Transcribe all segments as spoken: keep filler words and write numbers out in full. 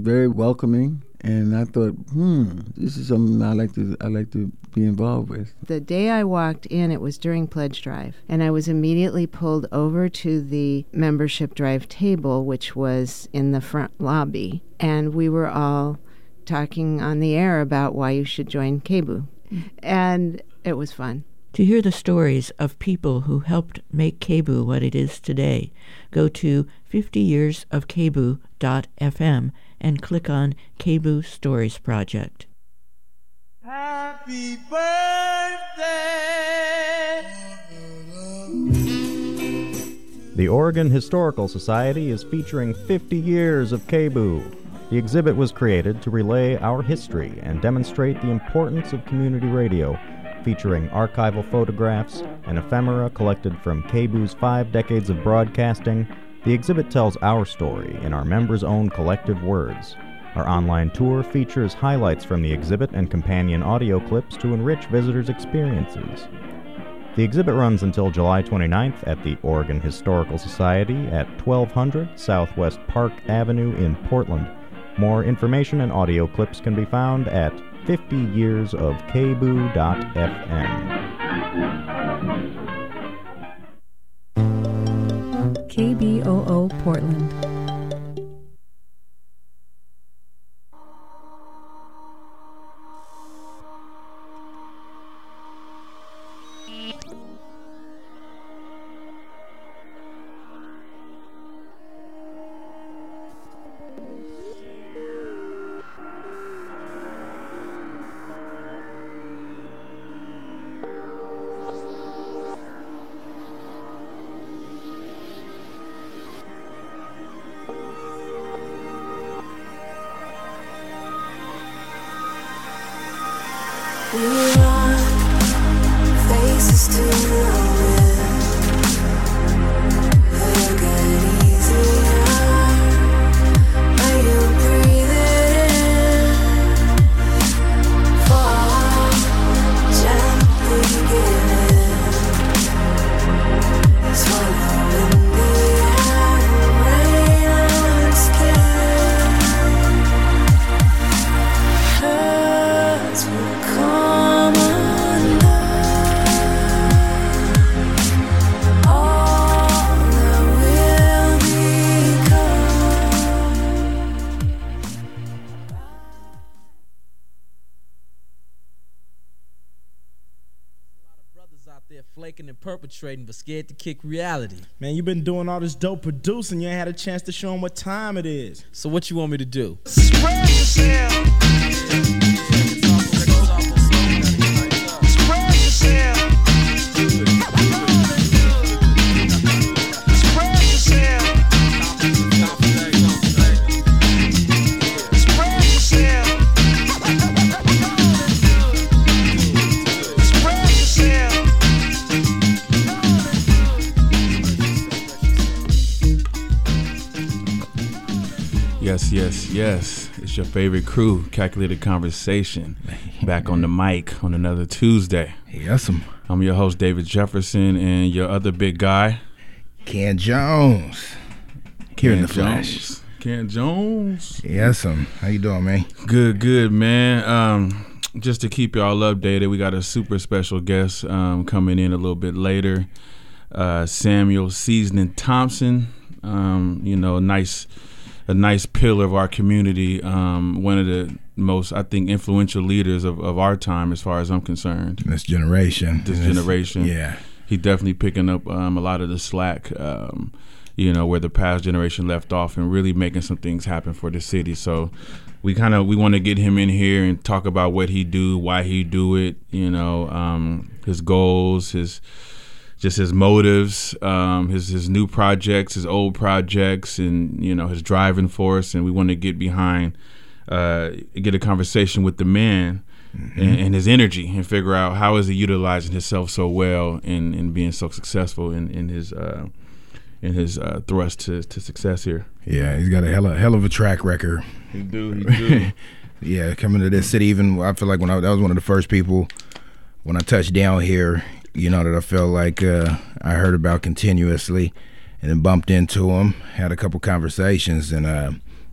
very welcoming. And I thought, hmm, this is something I like to I like to be involved with. The day I walked in, it was during Pledge Drive, and I was immediately pulled over to the membership drive table, which was in the front lobby, and we were all talking on the air about why you should join K B U, and it was fun. To hear the stories of people who helped make K B U what it is today, go to fifty years of K B U dot f m and click on K B U Stories Project. Happy birthday! The Oregon Historical Society is featuring fifty years of K B U. The exhibit was created to relay our history and demonstrate the importance of community radio, featuring archival photographs and ephemera collected from K B U's five decades of broadcasting. The exhibit tells our story in our members' own collective words. Our online tour features highlights from the exhibit and companion audio clips to enrich visitors' experiences. The exhibit runs until July twenty-ninth at the Oregon Historical Society at twelve hundred Southwest Park Avenue in Portland. More information and audio clips can be found at fifty years of K B U dot f m. K B O O Portland. We want faces to know with. It'll get easier when you breathe it in. Fall gently, give in. Swallow in the air, rain on skin. Hurts will come undone. All that will become. Brothers out there flaking and perpetrating, but scared to kick reality. Man, you been doing all this dope producing. You ain't had a chance to show them what time it is. So what you want me to do? Spread yourself. Spread yourself. Spread yourself. Spread yourself. Spread yourself. Yes, yes, yes. It's your favorite crew, Calculated Conversation, back on the mic on another Tuesday. Yes, I'm I'm your host, David Jefferson, and your other big guy, Ken Jones. Here in Ken the flesh. Jones. Ken Jones. Yes, I'm. How you doing, man? Good, good, man. Um, just to keep y'all updated, we got a super special guest um, coming in a little bit later. Uh, Samuel Seasoning Thompson. Um, you know, nice. A nice pillar of our community, um, one of the most, I think, influential leaders of, of our time as far as I'm concerned. This generation. This This- generation. yeah. He definitely picking up um, a lot of the slack, um, you know, where the past generation left off and really making some things happen for the city. So we kind of, we want to get him in here and talk about what he do, why he do it, you know, um, his goals, his just his motives, um, his his new projects, his old projects, and you know his driving force. And we want to get behind, uh, get a conversation with the man mm-hmm. and, and his energy, and figure out how is he utilizing himself so well and, and being so successful in in his uh, in his uh, thrust to, to success here. Yeah, he's got a hell of, hell of a track record. He do, he do. Yeah, coming to this city, even I feel like when I that was one of the first people when I touched down here. You know, that I felt like uh, I heard about continuously, and then bumped into him, had a couple conversations, and uh,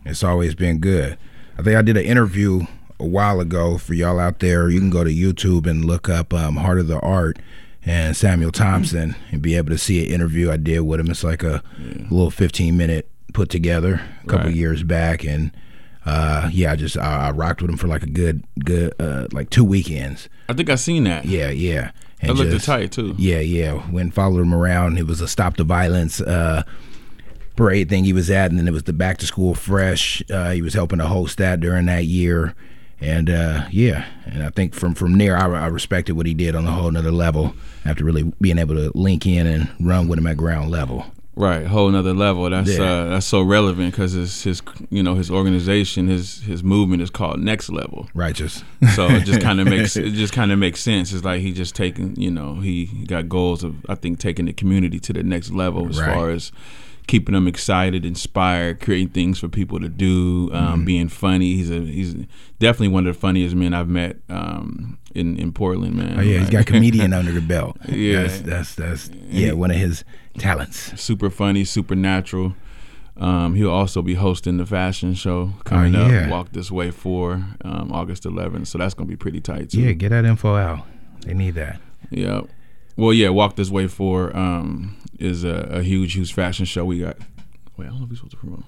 It's always been good. I think I did an interview a while ago for y'all out there. You can go to YouTube and look up um, Heart of the Art and Samuel Thompson and be able to see an interview I did with him. It's like a yeah. little fifteen minute put together a couple right. years back, and uh, yeah, I just I, I rocked with him for like a good good uh, like two weekends. I think I seen that. Yeah, yeah. And that looked just, tight too. Yeah, yeah. Went and followed him around. It was a Stop the Violence uh, parade thing he was at, and then it was the Back to School Fresh. Uh, he was helping to host that during that year. And uh, yeah, and I think from from there, I, I respected what he did on a whole nother level after really being able to link in and run with him at ground level. Right, whole nother level. That's yeah. uh, that's so relevant because his his you know his organization, his his movement is called Next Level. Righteous. So it just kind of makes it just kind of makes sense. It's like he just taking you know he got goals of I think taking the community to the next level as right. far as keeping them excited, inspired, creating things for people to do, um, mm-hmm. being funny. He's a he's definitely one of the funniest men I've met um, in in Portland, man. Oh yeah, like, he's got comedian under the belt. Yeah, that's that's, that's yeah one of his talents. Super funny, super natural. Um, he'll also be hosting the fashion show coming oh, yeah. up, Walk This Way for um, August eleventh. So that's gonna be pretty tight too. Yeah, get that info out. They need that. Yeah. Well, yeah, Walk This Way for um, is a, a huge, huge fashion show we got. Wait, I don't know if we're supposed to promote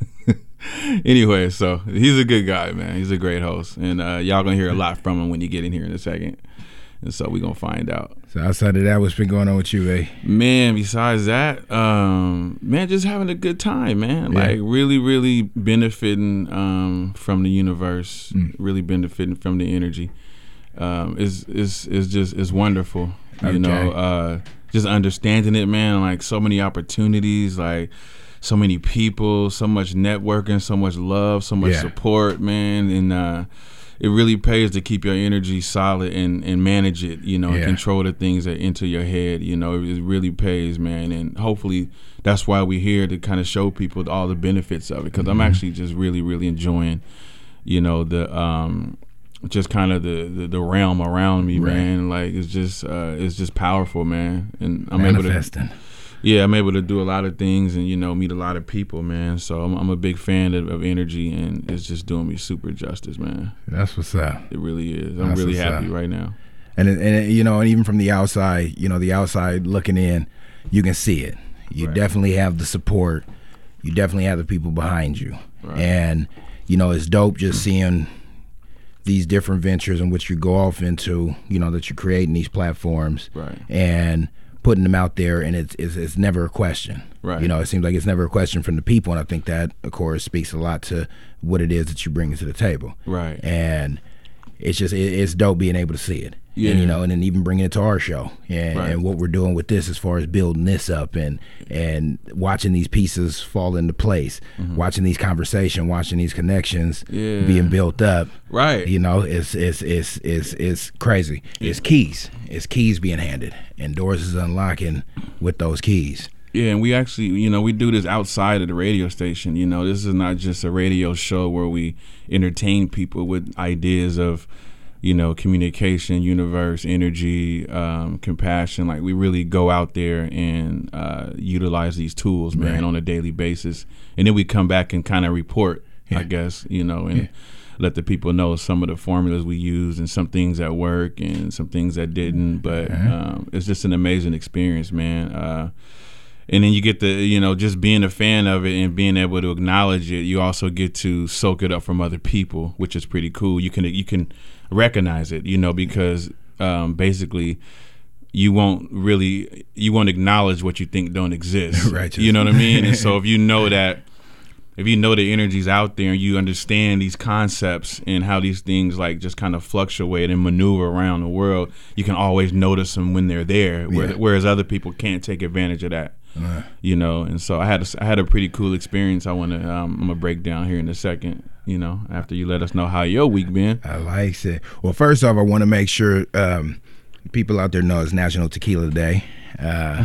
him. Anyway, so he's a good guy, man. He's a great host. And uh, y'all going to hear a lot from him when you get in here in a second. And so we're going to find out. So outside of that, what's been going on with you, eh? Man, besides that, um, man, just having a good time, man. Yeah. Like really, really benefiting um, from the universe, mm. really benefiting from the energy. Um, it's, it's, it's just, it's wonderful. You okay. know, uh, just understanding it, man, like so many opportunities, like so many people, so much networking, so much love, so much yeah. support, man. And uh, it really pays to keep your energy solid and, and manage it, you know, yeah. and control the things that enter your head, you know, it, it really pays, man. And hopefully that's why we're here to kind of show people all the benefits of it, because mm-hmm. I'm actually just really, really enjoying, you know, the um, just kind of the, the, the realm around me, right. man. Like it's just uh, it's just powerful, man. And I'm Manifesting. able to, yeah, I'm able to do a lot of things and you know meet a lot of people, man. So I'm, I'm a big fan of, of energy, and it's just doing me super justice, man. That's what's up. It really is. I'm That's really what's happy up. right now. And it, and it, you know, and even from the outside, you know, the outside looking in, you can see it. You right. definitely have the support. You definitely have the people behind you, right. and you know, it's dope just seeing these different ventures in which you go off into, you know, that you're creating these platforms right. and putting them out there, and it's, it's it's never a question. Right. You know, it seems like it's never a question from the people, and I think that, of course, speaks a lot to what it is that you're bringing to the table. Right. And it's just, it, it's dope being able to see it. Yeah. And, you know, and then even bringing it to our show and, Right. and what we're doing with this as far as building this up and and watching these pieces fall into place, mm-hmm. watching these conversations, watching these connections Yeah. being built up. Right. You know, it's it's it's it's it's crazy. It's keys. It's keys being handed, and doors is unlocking with those keys. Yeah, and we actually, you know, we do this outside of the radio station. You know, this is not just a radio show where we entertain people with ideas of, you know, communication, universe, energy, um, compassion. Like we really go out there and uh, utilize these tools, man, Right. on a daily basis. And then we come back and kind of report, Yeah. I guess, you know, and Yeah. let the people know some of the formulas we use and some things that work and some things that didn't. But Uh-huh. um, it's just an amazing experience, man. Uh, and then you get the, you know, just being a fan of it and being able to acknowledge it. You also get to soak it up from other people, which is pretty cool. You can you can recognize it, you know, because um, basically you won't really you won't acknowledge what you think don't exist. Right. You know what I mean? And so if you know that. If you know the energy's out there and you understand these concepts and how these things like just kind of fluctuate and maneuver around the world, you can always notice them when they're there, Yeah. whereas other people can't take advantage of that. Uh, You know, and so I had a, I had a pretty cool experience. I want to um, I'm gonna break down here in a second. You know, after you let us know how your week been. I like it. Well, first off, I want to make sure um, people out there know it's National Tequila Day, uh,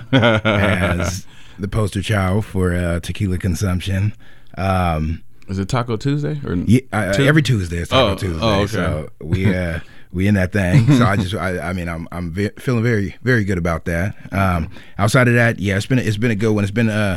as the poster child for uh, tequila consumption. Um, Is it Taco Tuesday or yeah, uh, Tuesday? every Tuesday is Taco Oh, Tuesday. oh, okay. So we uh, we in that thing. So I just I, I mean I'm I'm ve- feeling very very good about that. Um, outside of that, yeah, it's been it's been a good one. It's been uh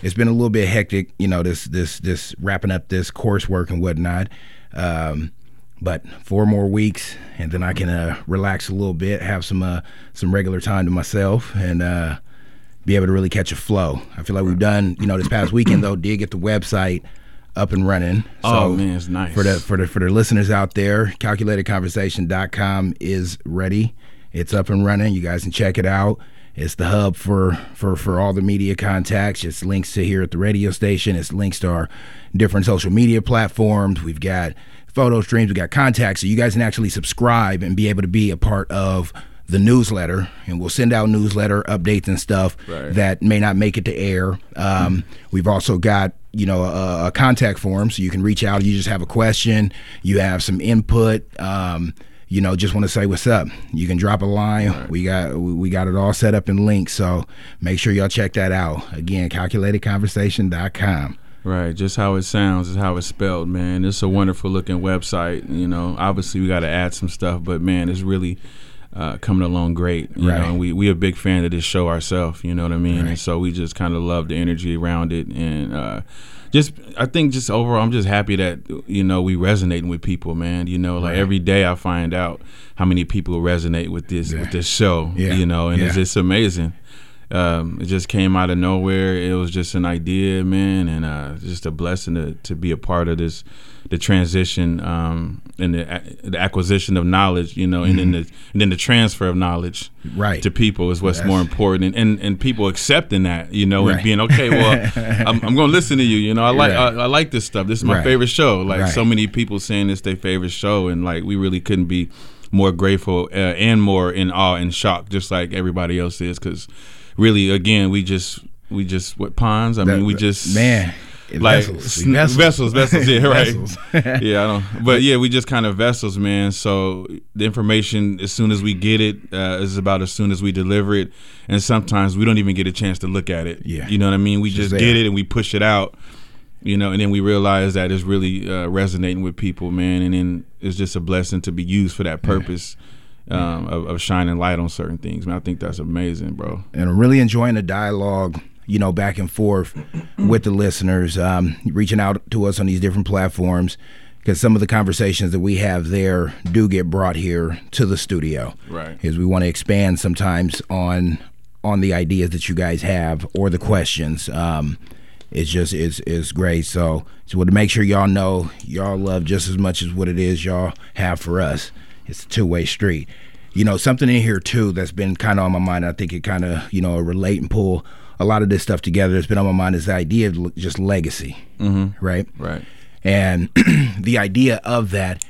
it's been a little bit hectic, you know, this this this wrapping up this coursework and whatnot. Um, but four more weeks, and then I can uh, relax a little bit, have some uh, some regular time to myself, and uh, be able to really catch a flow. I feel like we've done, you know, this past weekend though, did get the website up and running. So oh man, it's nice. For the for the for the listeners out there, calculated conversation dot com is ready. It's up and running. You guys can check it out. It's the hub for for for all the media contacts. It's links to here at the radio station. It's links to our different social media platforms. We've got photo streams. We got contacts, so you guys can actually subscribe and be able to be a part of the newsletter, and we'll send out newsletter updates and stuff right. that may not make it to air. Um, mm-hmm. We've also got, you know, a, a contact form, so you can reach out. You just have a question, you have some input, um, you know, just want to say what's up. You can drop a line. Right. We got we got it all set up in links, so make sure y'all check that out. Again, calculated conversation dot com. Right, just how it sounds is how it's spelled, man. It's a wonderful looking website. You know, obviously we got to add some stuff, but man, it's really Uh, coming along great, you right. know. And we we a big fan of this show ourselves, you know what I mean. Right. And so we just kind of love the energy around it, and uh, just I think just overall, I'm just happy that you know we resonating with people, man. You know, like right. every day I find out how many people resonate with this yeah. with this show, yeah. you know, and yeah. it's just amazing. Um, it just came out of nowhere. It was just an idea, man, and uh, just a blessing to to be a part of this. The transition um, and the, the acquisition of knowledge, you know, mm-hmm. and then the and then the transfer of knowledge right. to people is what's That's, more important, and, and and people accepting that, you know, right. and being okay. Well, I'm, I'm going to listen to you. You know, I like right. I, I like this stuff. This is my right. favorite show. Like right. so many people saying it's their favorite show, and like we really couldn't be more grateful uh, and more in awe and shock, just like everybody else is, because really, again, we just we just what ponds. I that, mean, we just man. Like vessels, sn- vessels, vessels, vessels, yeah, right. Vessels. yeah, I don't. But yeah, we just kind of vessels, man. So the information, as soon as we get it, uh, is about as soon as we deliver it, and sometimes we don't even get a chance to look at it. Yeah, you know what I mean. We it's just just get it and we push it out, you know, and then we realize that it's really uh, resonating with people, man. And then it's just a blessing to be used for that purpose. Yeah. Um, of, of shining light on certain things, man. I think that's amazing, bro. And I'm really enjoying the dialogue, you know, back and forth with the listeners, um, reaching out to us on these different platforms, because some of the conversations that we have there do get brought here to the studio. Right. Because we want to expand sometimes on on the ideas that you guys have or the questions. Um, it's just is is great. So so to make sure y'all know y'all love just as much as what it is y'all have for us. It's a two-way street. You know, something in here, too, that's been kind of on my mind. I think it kind of, you know, relate and pull a lot of this stuff together. That's been on my mind is the idea of just legacy, mm-hmm. right? Right. And the idea of that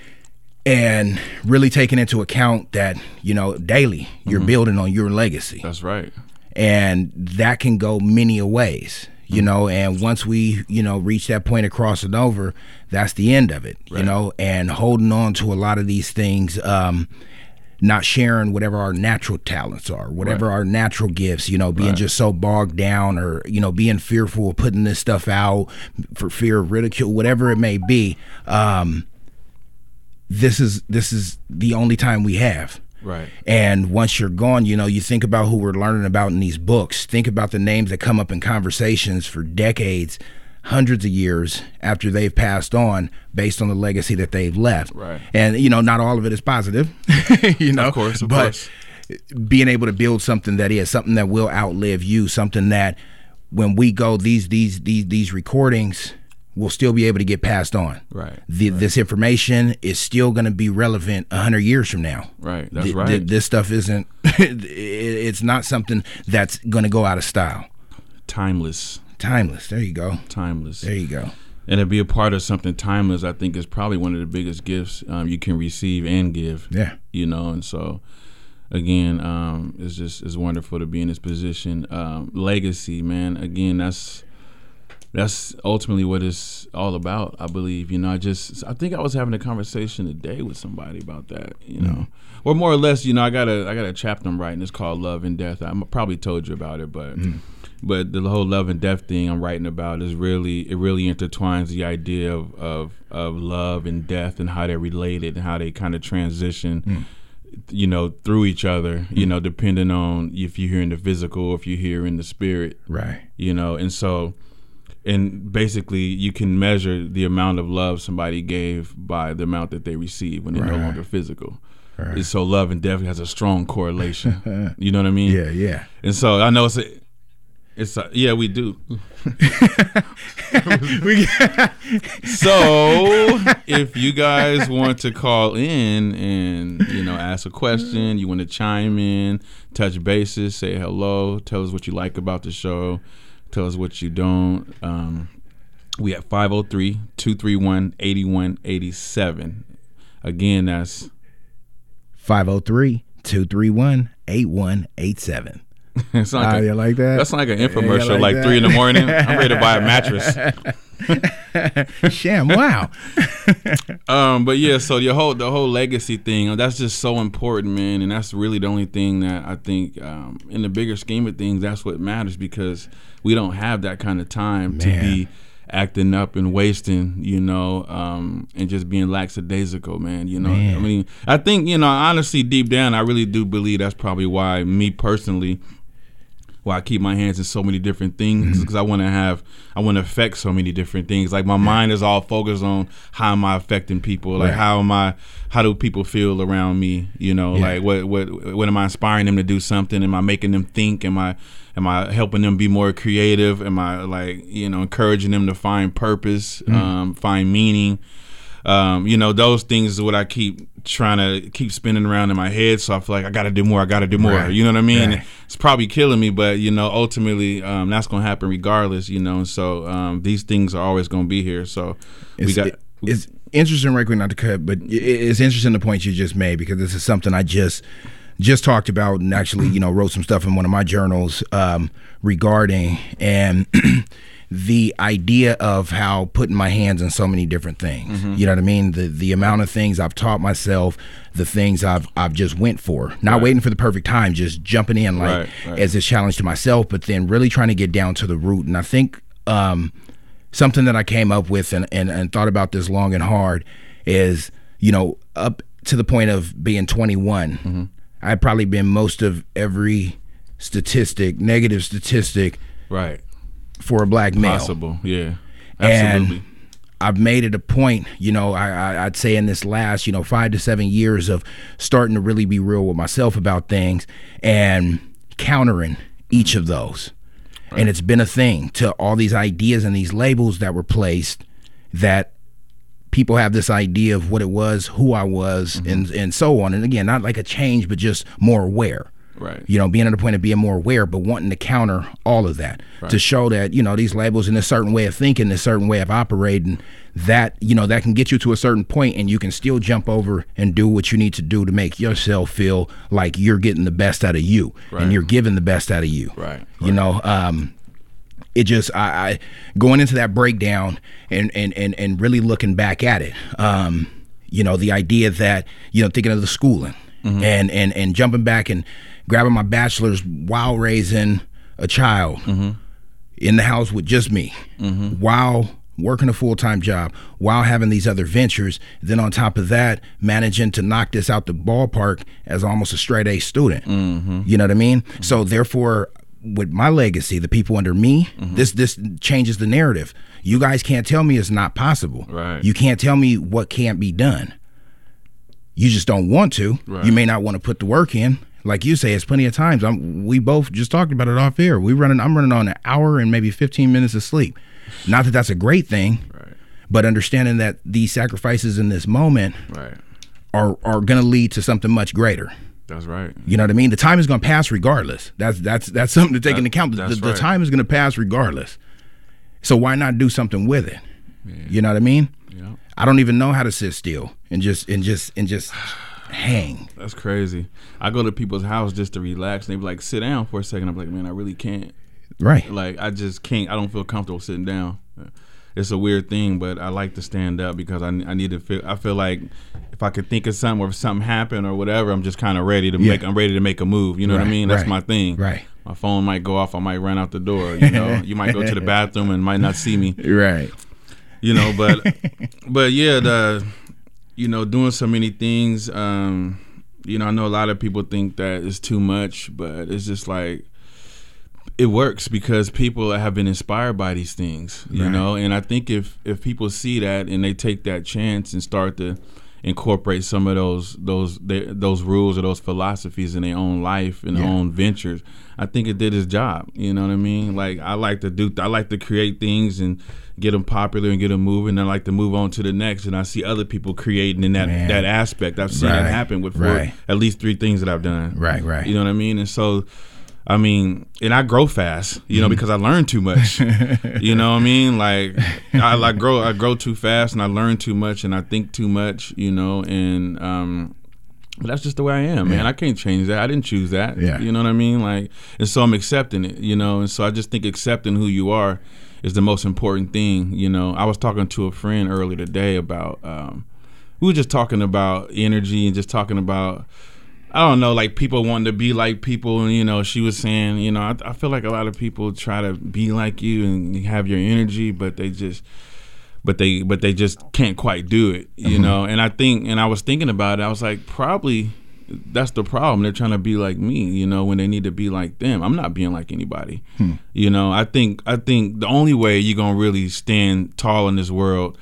and really taking into account that, you know, daily you're mm-hmm. building on your legacy. That's right. And that can go many a ways. You know, and once we, you know, reach that point of crossing over, that's the end of it, right. you know, and holding on to a lot of these things, um, not sharing whatever our natural talents are, whatever right. our natural gifts, you know, being right. just so bogged down or, you know, being fearful of putting this stuff out for fear of ridicule, whatever it may be. Um, this is this is the only time we have. Right. And once you're gone, you know, you think about who we're learning about in these books. Think about the names that come up in conversations for decades, hundreds of years after they've passed on based on the legacy that they've left. Right. And, you know, not all of it is positive, you know. Of course, of but course. Being able to build something that is something that will outlive you, something that when we go, these these these these recordings will still be able to get passed on. Right. The, right. This information is still going to be relevant a hundred years from now. Right. That's th- right. Th- this stuff isn't. It's not something that's going to go out of style. Timeless. Timeless. There you go. Timeless. There you go. And to be a part of something timeless, I think, is probably one of the biggest gifts um, you can receive and give. Yeah. You know, and so. Again, um, it's just it's wonderful to be in this position. Um, legacy, man. Again, that's. That's ultimately what it's all about, I believe. You know, I just, I think I was having a conversation today with somebody about that, you know. Mm-hmm. Or more or less, you know, I got a, I got a chapter I'm writing. It's called Love and Death. I probably told you about it, but mm-hmm. but the whole love and death thing I'm writing about is really, it really intertwines the idea of, of, of love and death and how they're related and how they kind of transition mm-hmm. you know, through each other, you know, depending on if you're here in the physical or if you're here in the spirit. Right. You know, and so, and basically you can measure the amount of love somebody gave by the amount that they receive when they're Right. no longer physical. Right. And so love and death has a strong correlation. You know what I mean? Yeah, yeah. And so I know it's a, it's a, yeah, we do. we, so if you guys want to call in and, you know, ask a question, you want to chime in, touch bases, say hello, tell us what you like about the show, tell us what you don't. Um, we at five oh three, two three one, eight one eight seven. Again, that's five oh three, two three one, eight one eight seven. It's like Ah, a, you like that? That's like an Yeah, infomercial, you like, like three in the that? morning. I'm ready to buy a mattress. Sham, wow. um, but yeah, so your whole the whole legacy thing, that's just so important, man, and that's really the only thing that I think, um, in the bigger scheme of things, that's what matters, because we don't have that kind of time to Man. be acting up and wasting, you know, um, and just being lackadaisical, man. You know, Man. I mean, I think, you know, honestly, deep down, I really do believe that's probably why me personally. Why I keep my hands in so many different things, because I want to have, I want to affect so many different things. Like my mind is all focused on how am I affecting people, like Right. how am I, how do people feel around me? You know, Yeah. like what, what, what am I inspiring them to do something? Am I making them think? Am I, am I helping them be more creative? Am I like, you know, encouraging them to find purpose, Mm. um, find meaning? Um, you know, those things is what I keep trying to keep spinning around in my head. So I feel like I got to do more. I got to do more. Right. You know what I mean? Right. It's probably killing me, but you know, ultimately, um, that's gonna happen regardless. You know, and so um, these things are always gonna be here. So we It's, got. it- it's interesting, right quick, not to cut, but it- it's interesting the point you just made, because this is something I just just talked about, and actually, you know, wrote some stuff in one of my journals um, regarding and the idea of how putting my hands in so many different things. Mm-hmm. You know what I mean? The the amount of things I've taught myself, the things I've I've just went for, not Right. waiting for the perfect time, just jumping in like Right, right. as a challenge to myself, but then really trying to get down to the root. And I think um, something that I came up with and, and, and thought about this long and hard is, you know, up to the point of being twenty-one, Mm-hmm. I'd probably been most of every statistic, negative statistic Right. for a black male. Possible. Yeah. Absolutely. And I've made it a point, you know, I, I, I'd say in this last, you know, five to seven years of starting to really be real with myself about things and countering each of those. Right. And it's been a thing to all these ideas and these labels that were placed that people have this idea of what it was, who I was, mm-hmm. and and so on. And again, not like a change, but just more aware. Right. You know, being at a point of being more aware, but wanting to counter all of that, right. to show that, you know, these labels and a certain way of thinking, a certain way of operating, that, you know, that can get you to a certain point and you can still jump over and do what you need to do to make yourself feel like you're getting the best out of you, right. and you're giving the best out of you. Right. You right. know, um, it just, I, I going into that breakdown and, and, and, and really looking back at it, um, you know, the idea that, you know, thinking of the schooling, mm-hmm. and, and, and jumping back and grabbing my bachelor's while raising a child, mm-hmm. in the house with just me, mm-hmm. while working a full-time job, while having these other ventures. Then on top of that, managing to knock this out the ballpark as almost a straight A student. Mm-hmm. You know what I mean? Mm-hmm. So therefore, with my legacy, the people under me, mm-hmm. this this changes the narrative. You guys can't tell me it's not possible. Right. You can't tell me what can't be done. You just don't want to. Right. You may not want to put the work in. Like you say, it's plenty of times. I'm, we both just talked about it off air. We running. I'm running on an hour and maybe fifteen minutes of sleep. Not that that's a great thing, right. but understanding that these sacrifices in this moment, right. are are going to lead to something much greater. That's right. You know what I mean? The time is going to pass regardless. That's that's that's something to take that, into account. The, the, the right. time is going to pass regardless. So why not do something with it? Yeah. You know what I mean? Yeah. I don't even know how to sit still and just and just and just hang. That's crazy. I go to people's house just to relax, and they be like, "Sit down for a second." I'm like, "Man, I really can't." Right. Like I just can't. I don't feel comfortable sitting down. It's a weird thing, but I like to stand up because I, I need to feel. I feel like if I could think of something or if something happened or whatever, I'm just kind of ready to Yeah. make. I'm ready to make a move. You know Right, what I mean? That's right, my thing. right. My phone might go off. I might run out the door. You know, you might go to the bathroom and might not see me. Right. You know, but but yeah, the you know doing so many things. Um, you know, I know a lot of people think that it's too much, but it's just like, it works because people have been inspired by these things, you right. know, and I think if, if people see that and they take that chance and start to incorporate some of those those they, those rules or those philosophies in their own life and their Yeah. own ventures, I think it did its job. You know what I mean? Like I like to do, I like to create things and get them popular and get them moving. And I like to move on to the next. And I see other people creating in that Man. that aspect. I've seen Right. it happen with four, Right. at least three things that I've done. Right, right. You know what I mean? And so, I mean, and I grow fast, you know, because I learn too much. You know what I mean? Like I like grow, I grow too fast, and I learn too much, and I think too much. You know, and um, but that's just the way I am, man. Yeah. I can't change that. I didn't choose that. Yeah. You know what I mean? Like, and so I'm accepting it. You know, and so I just think accepting who you are is the most important thing. You know, I was talking to a friend earlier today about. Um, we were just talking about energy and just talking about. I don't know, like people wanting to be like people, and you know, she was saying, you know, I, I feel like a lot of people try to be like you and have your energy, but they just, but they, but they just can't quite do it, you Mm-hmm. know. And I think, and I was thinking about it, I was like, probably that's the problem. They're trying to be like me, you know, when they need to be like them. I'm not being like anybody, Hmm. you know. I think, I think the only way you're gonna really stand tall in this world,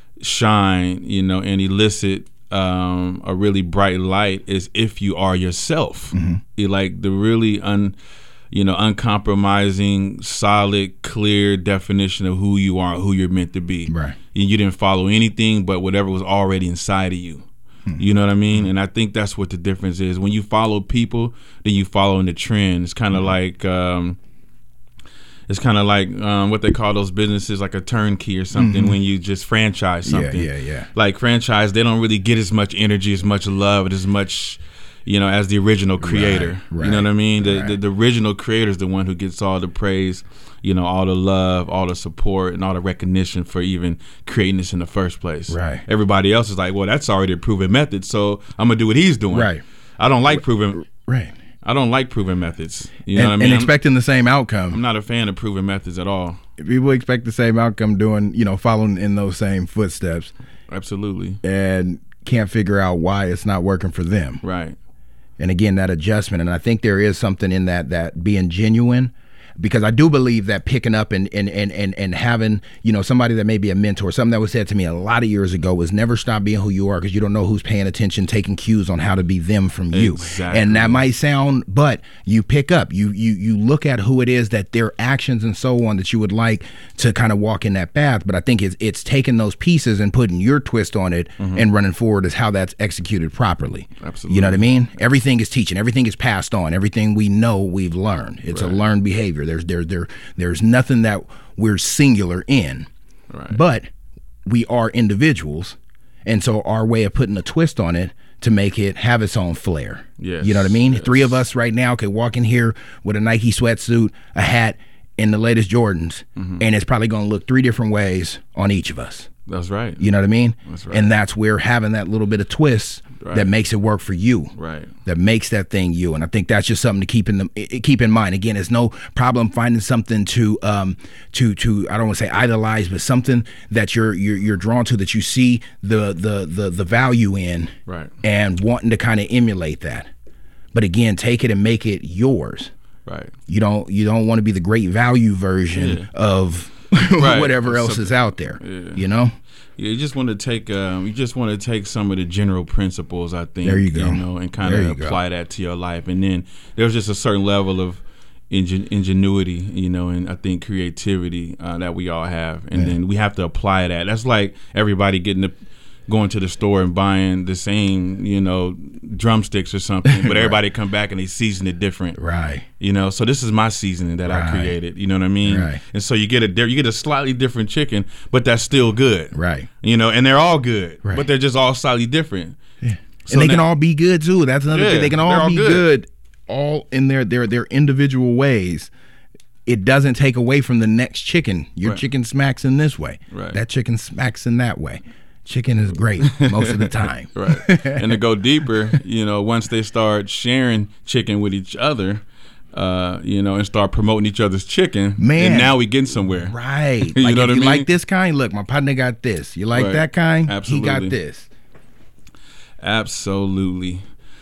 shine, you know, and elicit. Um, a really bright light is if you are yourself. Mm-hmm. You like the really un, you know, uncompromising, solid, clear definition of who you are, who you're meant to be. Right. You, you didn't follow anything but whatever was already inside of you. Mm-hmm. You know what I mean? And I think that's what the difference is. When you follow people, then you follow in the trend. It's kind of mm-hmm. like. Um, It's kind of like um, what they call those businesses, like a turnkey or something, Mm-hmm. when you just franchise something. Yeah, yeah, yeah. Like franchise, they don't really get as much energy, as much love, and as much, you know, as the original creator. Right, right, you know what I mean? The, right. the the original creator is the one who gets all the praise, you know, all the love, all the support, and all the recognition for even creating this in the first place. Right. Everybody else is like, well, that's already a proven method, so I'm gonna do what he's doing. Right. I don't like proven. Right. I don't like proven methods. You know and, what I mean? and I'm- expecting the same outcome. I'm not a fan of proven methods at all. People expect the same outcome doing, you know, following in those same footsteps. Absolutely. And can't figure out why it's not working for them. Right. And again, that adjustment. And I think there is something in that, that being genuine, because I do believe that picking up and, and, and, and, and having, you know, somebody that may be a mentor, something that was said to me a lot of years ago was never stop being who you are, because you don't know who's paying attention, taking cues on how to be them from you. Exactly. And that might sound, but you pick up, you, you, you look at who it is, that their actions and so on that you would like to kind of walk in that path. But I think it's, it's taking those pieces and putting your twist on it Mm-hmm. and running forward is how that's executed properly. Absolutely. You know what I mean? Everything is teaching. Everything is passed on. Everything we know, we've learned. It's Right. a learned behavior. There's there there there's nothing that we're singular in. Right. But we are individuals, and so our way of putting a twist on it to make it have its own flair. Yes, You know what I mean? yes. Three of us right now could walk in here with a Nike sweatsuit, a hat, and the latest Jordans, Mm-hmm. and it's probably going to look three different ways on each of us. That's right. You know what I mean? That's right. And that's where having that little bit of twist Right. that makes it work for you. Right. That makes that thing you. And I think that's just something to keep in the i- keep in mind. Again, it's no problem finding something to um to to I don't want to say idolize, but something that you're you're you're drawn to, that you see the the the the value in, Right. and wanting to kind of emulate that. But again, take it and make it yours. Right. You don't you don't want to be the great value version Yeah. of Right. whatever else Something- is out there. Yeah. You know? Yeah, you just want to take um, you just want to take some of the general principles, I think, There you go. know, and kind There of you go. apply that to your life. And then there's just a certain level of ingen- ingenuity, you know, and I think creativity uh, that we all have, and Yeah. then we have to apply that. That's like everybody getting the going to the store and buying the same, you know, drumsticks or something, but everybody come back and they season it different. Right. You know, so this is my seasoning that I Right. created. You know what I mean? Right. And so you get a di- you get a slightly different chicken, but that's still good. Right. You know, and they're all good, Right. but they're just all slightly different. Yeah. So And they can now- all be good too. That's another Yeah, thing. They can they're all all be good. good. all in their their their individual ways. It doesn't take away from the next chicken. Your Right. chicken smacks in this way. Right. That chicken smacks in that way. Chicken is great most of the time. Right. And to go deeper, you know, once they start sharing chicken with each other, uh, you know, and start promoting each other's chicken, Man. and now we getting somewhere. Right. You Like know if what I you mean? like this kind, look, my partner got this. You like Right. that kind? Absolutely. He got this. Absolutely.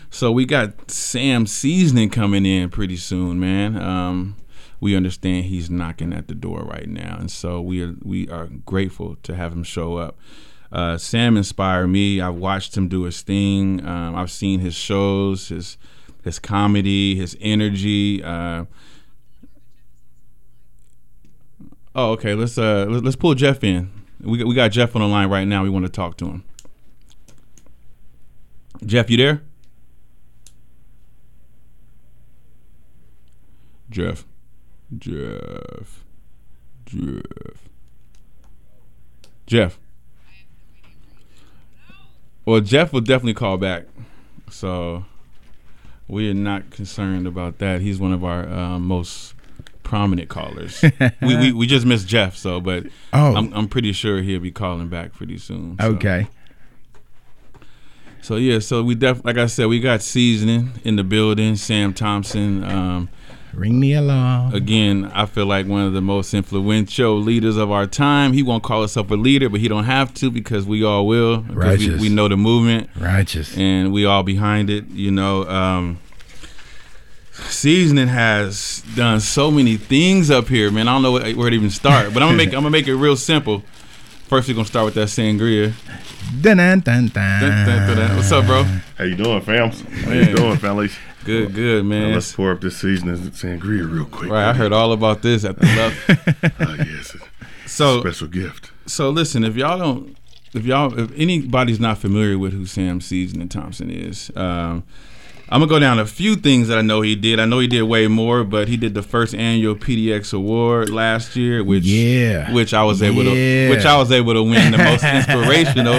So we got Sam Seasoning coming in pretty soon, man. Um, we understand he's knocking at the door right now, and so we are we are grateful to have him show up. Uh, Sam inspired me. I've watched him do his thing. Um, I've seen his shows, his his comedy, his energy. Uh, oh, okay. Let's uh let's pull Jeff in. We we got Jeff on the line right now. We want to talk to him. Jeff, you there? Jeff. Jeff. Jeff. Jeff. Well, Jeff will definitely call back. So we are not concerned about that. He's one of our uh, most prominent callers. we, we we just missed Jeff, so but oh. I'm I'm pretty sure he'll be calling back pretty soon. So. Okay. So yeah, so we def like I said, we got Seasoning in the building. Sam Thompson. Um, Ring me along. Again, I feel like one of the most influential leaders of our time. He won't call himself a leader, but he don't have to because we all will. Righteous. We, we know the movement. Righteous. And we all behind it. You know, um, Seasoning has done so many things up here, man. I don't know where to even start, but I'm gonna make I'm gonna make it real simple. First, we're gonna start with that sangria. Dun, dun, dun, dun. Dun, dun, dun. What's up, bro? How you doing, fam? How you doing, fellas? Good, good, man. Now let's pour up this seasoning sangria real quick. Right, man. I heard all about this at the love. Oh yes, so special gift. So listen, if y'all don't, if y'all, if anybody's not familiar with who Sam Seasoning Thompson is, um, I'm gonna go down a few things that I know he did. I know he did way more, but he did the first annual P D X Award last year, which yeah, which I was able yeah. to, which I was able to win the most inspirational.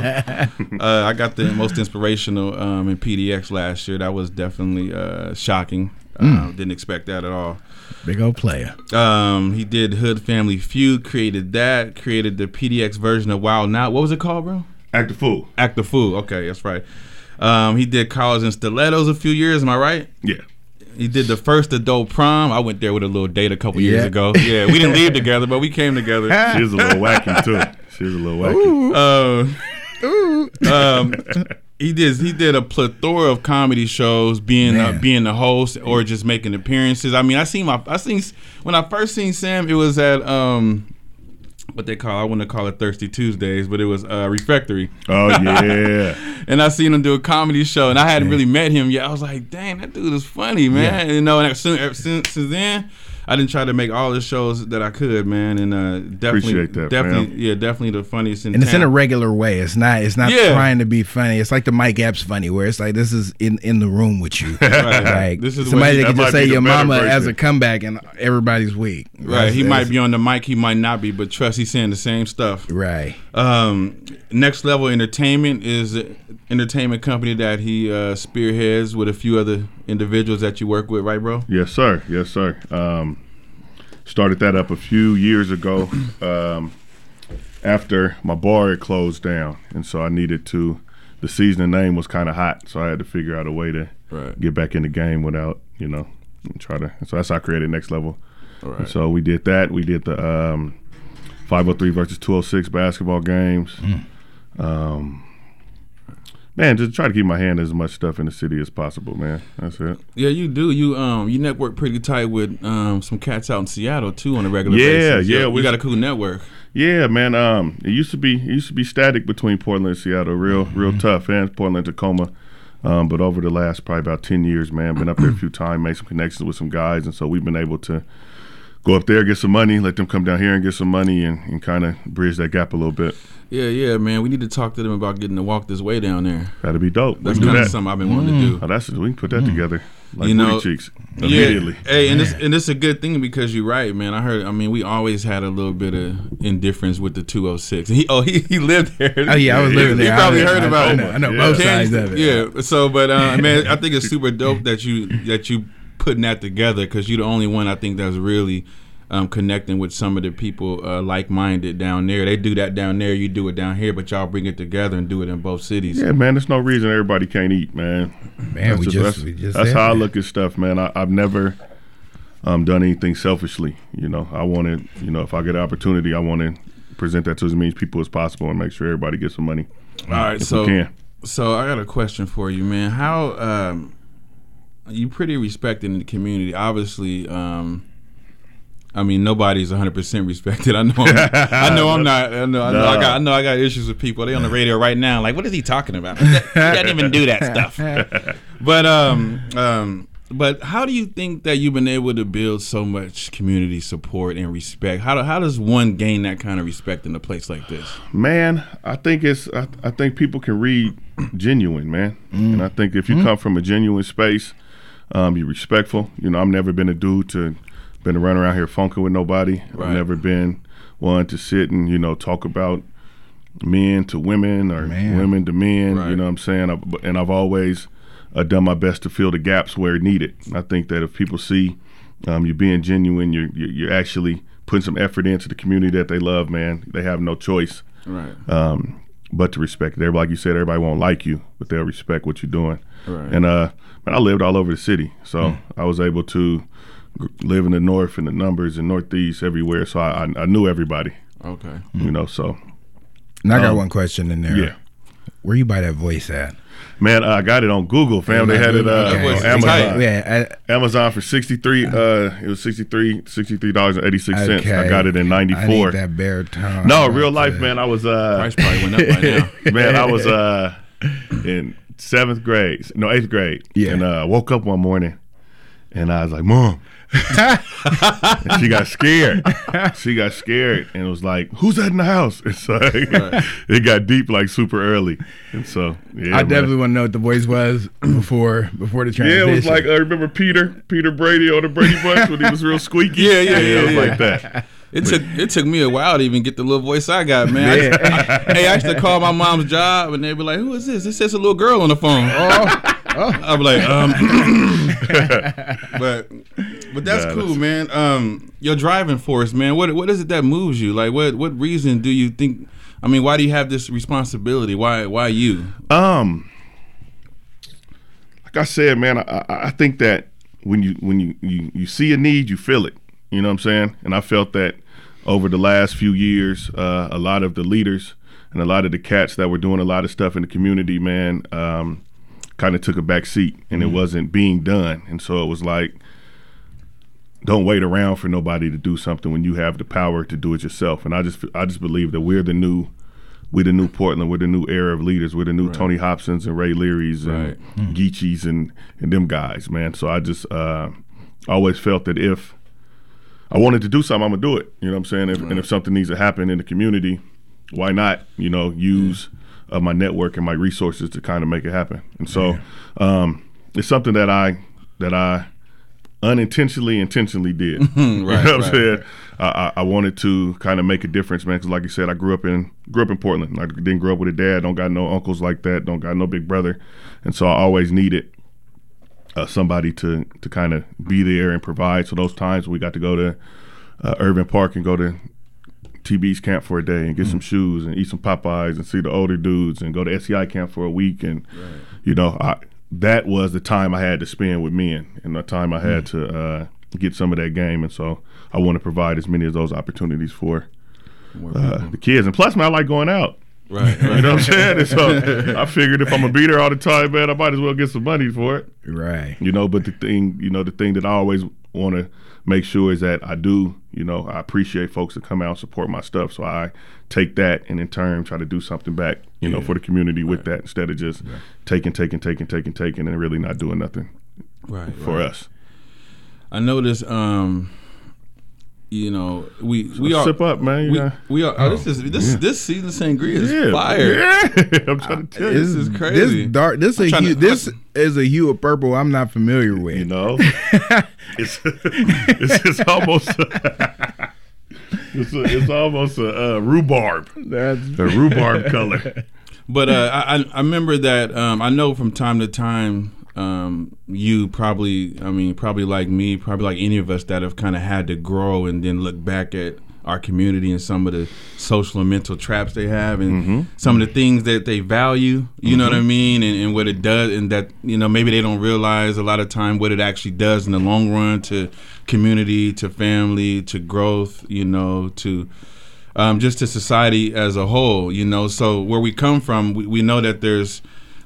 Uh, I got the most inspirational um, in P D X last year. That was definitely uh, shocking. Mm. Uh, didn't expect that at all. Big old player. Um, he did Hood Family Feud, created that, created the P D X version of Wild Now. What was it called, bro? Act the Fool. Act the Fool. Okay, that's right. Um, he did Collars and Stilettos a few years. Am I right? Yeah. He did the first adult prom. I went there with a little date a couple yeah. years ago. Yeah, we didn't leave together, but we came together. She was a little wacky too. She was a little wacky. Uh, Ooh. Um, he did. He did a plethora of comedy shows, being uh, being the host or just making appearances. I mean, I seen my. I seen when I first seen Sam. It was at um. what they call, I want to call it Thirsty Tuesdays, but it was uh, Refectory. Oh, yeah. And I seen him do a comedy show, and I hadn't really met him yet. I was like, dang, that dude is funny, man. Yeah. You know, and since, since then, I didn't try to make all the shows that I could, man, and uh, definitely, appreciate that, definitely, man. yeah, definitely the funniest in and town. it's in a regular way. It's not. It's not yeah. trying to be funny. It's like the Mike Epps funny, where it's like this is in, in the room with you. Right. Like this is somebody that can that just say your your mama version. as a comeback, and everybody's weak. Right, That's, he that's, might be on the mic, he might not be, but trust, he's saying the same stuff. Right. Um, Next Level Entertainment is an entertainment company that he uh, spearheads with a few other individuals that you work with, right, bro? Yes, sir. Yes, sir. Um, started that up a few years ago um, after my bar had closed down, and so I needed to. The seasoning name was kind of hot, so I had to figure out a way to right. get back in the game without, you know, try to. So that's how I created Next Level. All right. And so we did that. We did the um, five oh three versus two oh six basketball games. Mm. Um, man, just try to keep my hand as much stuff in the city as possible, man. That's it. Yeah, you do. You um, you network pretty tight with um some cats out in Seattle too on a regular yeah, basis. Yeah, yeah. We We got a cool network. Yeah, man. Um, it used to be it used to be static between Portland and Seattle, real real tough, and Portland, Tacoma. Um, but over the last probably about ten years, man, been up there a few times, made some connections with some guys, and so we've been able to go up there, get some money, let them come down here and get some money, and, and kind of bridge that gap a little bit. Yeah, yeah, man. We need to talk to them about getting to walk this way down there. That'd be dope. That's kind of something I've been wanting mm. to do. Oh, that's we can put that mm. together. Like you know, booty cheeks immediately. Yeah. Hey, and this and this is a good thing because you're right, man. I heard. I mean, we always had a little bit of indifference with the two oh six. He oh he, he lived there. Oh yeah, I was living there. You probably heard I, about I, it. I know, I know yeah. both Can, sides of it. Yeah. So, but uh, man, I think it's super dope that you that you putting that together because you're the only one I think that's really. Um, connecting with some of the people uh, like-minded down there. They do that down there, you do it down here, but y'all bring it together and do it in both cities. Yeah, man, there's no reason everybody can't eat, man. Man, that's we just, just, that's, we just that's how that. I look at stuff, man. I, I've never um, done anything selfishly. You know, I wanted, you know, if I get an opportunity, I want to present that to as many people as possible and make sure everybody gets some money. All right, if so we can. so I got a question for you, man. How um, you pretty respected in the community. Obviously, um, I mean, nobody's one hundred percent respected. I know. I'm, I know. I'm not. I know. I know. No. I got. I know. I got issues with people. They on the radio right now. Like, what is he talking about? He doesn't even do that stuff. But um, um, but how do you think that you've been able to build so much community support and respect? How do, how does one gain that kind of respect in a place like this? Man, I think it's. I, I think people can read genuine, man, Mm. and I think if you Mm. come from a genuine space, um, you're respectful. You know, I've never been a dude to been to run around here funking with nobody. Right. I've never been one to sit and you know talk about men to women or Man. women to men. Right. You know what I'm saying? I, and I've always uh, done my best to fill the gaps where needed. I think that if people see um, you being genuine, you're, you're you're actually putting some effort into the community that they love. Man, they have no choice. Right. Um, but to respect it. Everybody, like you said, everybody won't like you, but they'll respect what you're doing. Right. And uh, man, I lived all over the city, so I was able to g- live in the north and the numbers and northeast everywhere. So I, I, I knew everybody, Okay. you know. So And I got Um, one question in there. yeah. Where you buy that voice at? man, uh, I got it on Google, fam. They had it uh, Okay. on It's Amazon. tight. Yeah, I, Amazon for sixty-three. Uh, it was sixty-three, sixty-three dollars and eighty-six cents. okay. I got it in I ninety-four. need that baritone. No, I'm real about life, to- man. I was uh, Price probably went up by now. man, I was uh in seventh grade, no eighth grade, Yeah. and uh, I woke up one morning, and I was like, "Mom," and she got scared. She got scared, and it was like, "Who's that in the house?" It's like it got deep like super early, and so yeah, I man. definitely want to know what the voice was before before the Yeah, transition. it was like I remember Peter, Peter Brady on the Brady Bunch when he was real squeaky. Yeah, yeah, yeah, it was yeah. like that. It took it took me a while to even get the little voice I got, man. I used- I- hey, I used to call my mom's job, and they'd be like, "Who is this?" It says a little girl on the phone. oh, oh. I'd be like, um, but but that's Nah, cool, that's- man. Um, your driving force, man. What what is it that moves you? Like, what what reason do you think? I mean, why do you have this responsibility? Why why you? Um, like I said, man, I, I I think that when you when you, you you see a need, you feel it. You know what I'm saying? And I felt that over the last few years, uh, a lot of the leaders and a lot of the cats that were doing a lot of stuff in the community, man, um, kind of took a back seat, and Mm-hmm. it wasn't being done. And so it was like, don't wait around for nobody to do something when you have the power to do it yourself. And I just I just believe that we're the new we're the new Portland, we're the new era of leaders, we're the new Right. Tony Hobsons and Ray Learys and Right. Geechees and and them guys, man. So I just uh, always felt that if I wanted to do something, I'm gonna do it. You know what I'm saying? If, And if something needs to happen in the community, why not? You know, use uh, my network and my resources to kind of make it happen. And so um, it's something that I that I unintentionally, intentionally did. Right, you know what I'm right. saying? I, I, I wanted to kind of make a difference, man. Because like you said, I grew up in grew up in Portland. I didn't grow up with a dad. Don't got no uncles like that. Don't got no big brother. And so I always needed uh, somebody to to kind of be there and provide. So those times we got to go to uh, Irvin Park and go to T B's camp for a day and get some shoes and eat some Popeyes and see the older dudes and go to S E I camp for a week. And, you know, I, that was the time I had to spend with men and the time I had to uh, get some of that game. And so I want to provide as many of those opportunities for uh, the kids. And plus, man, I like going out. Right, right. You know what I'm saying? And so I figured if I'm gonna be there all the time, man, I might as well get some money for it. Right. You know, but the thing, you know, the thing that I always want to make sure is that I do, you know, I appreciate folks that come out and support my stuff. So I take that and in turn try to do something back, you know, Yeah. for the community with that instead of just taking, taking, taking, taking, taking, and really not doing nothing Right, for right. us. I noticed, um, you know, we we are Sip up, man. You We, got- we are. Oh, this is this this season sangria is Yeah, fire. yeah. I'm trying to tell you. This is crazy. This dark. This I'm a trying hue, to- this is a hue of purple I'm not familiar with. You know, it's it's, it's almost it's, a, it's almost a uh, rhubarb. That's The rhubarb color. But uh, I I- I remember that um, I know from time to time um, you probably I mean probably like me probably like any of us that have kind of had to grow and then look back at our community and some of the social and mental traps they have and Mm-hmm. some of the things that they value, you know what I mean, and, and what it does, and that, you know, maybe they don't realize a lot of time what it actually does in the long run to community, to family, to growth, you know, to um, just to society as a whole, you know. So where we come from, we, we know that there's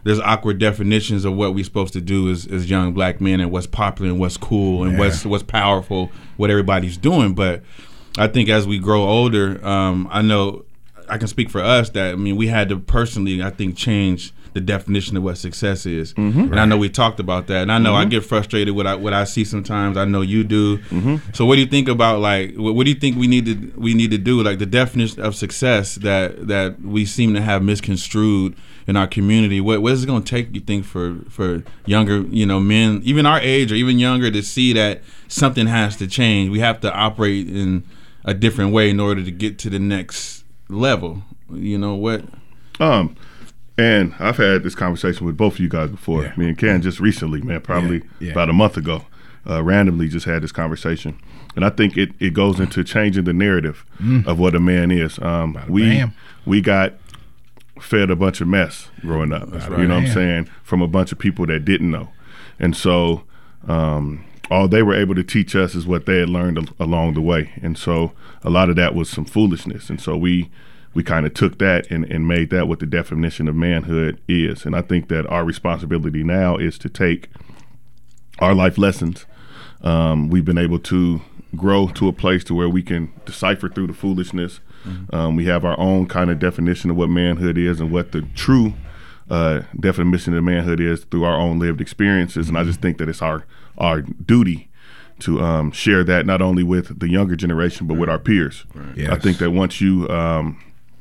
there's awkward definitions of what we're supposed to do as, as young black men and what's popular and what's cool and Yeah. what's what's powerful, what everybody's doing. But I think as we grow older, um, I know I can speak for us that, I mean, we had to personally, I think, change the definition of what success is. Mm-hmm. And I know we talked about that. And I know Mm-hmm. I get frustrated with what I, what I see sometimes. I know you do. Mm-hmm. So what do you think about, like, what, what do you think we need to we need to do, like the definition of success that that we seem to have misconstrued in our community? What what is it going to take, you think, for for younger, you know, men, even our age or even younger, to see that something has to change? We have to operate in a different way in order to get to the next level. You know what? Um, and I've had this conversation with both of you guys before. Yeah. Me and Ken just recently, man, probably Yeah, yeah. about a month ago, uh, randomly just had this conversation. And I think it, it goes into changing the narrative of what a man is. Um, Bada we bam. we got fed a bunch of mess growing up. That's You right. know what I'm Yeah. saying? From a bunch of people that didn't know. And so um, all they were able to teach us is what they had learned al- along the way. And so a lot of that was some foolishness. And so we we kind of took that and, and made that what the definition of manhood is. And I think that our responsibility now is to take our life lessons. Um, we've been able to grow to a place to where we can decipher through the foolishness. Um, we have our own kind of definition of what manhood is and what the true uh, definition of manhood is through our own lived experiences. And I just think that it's our our duty to um, share that not only with the younger generation but with our peers. Yes. I think that once you um,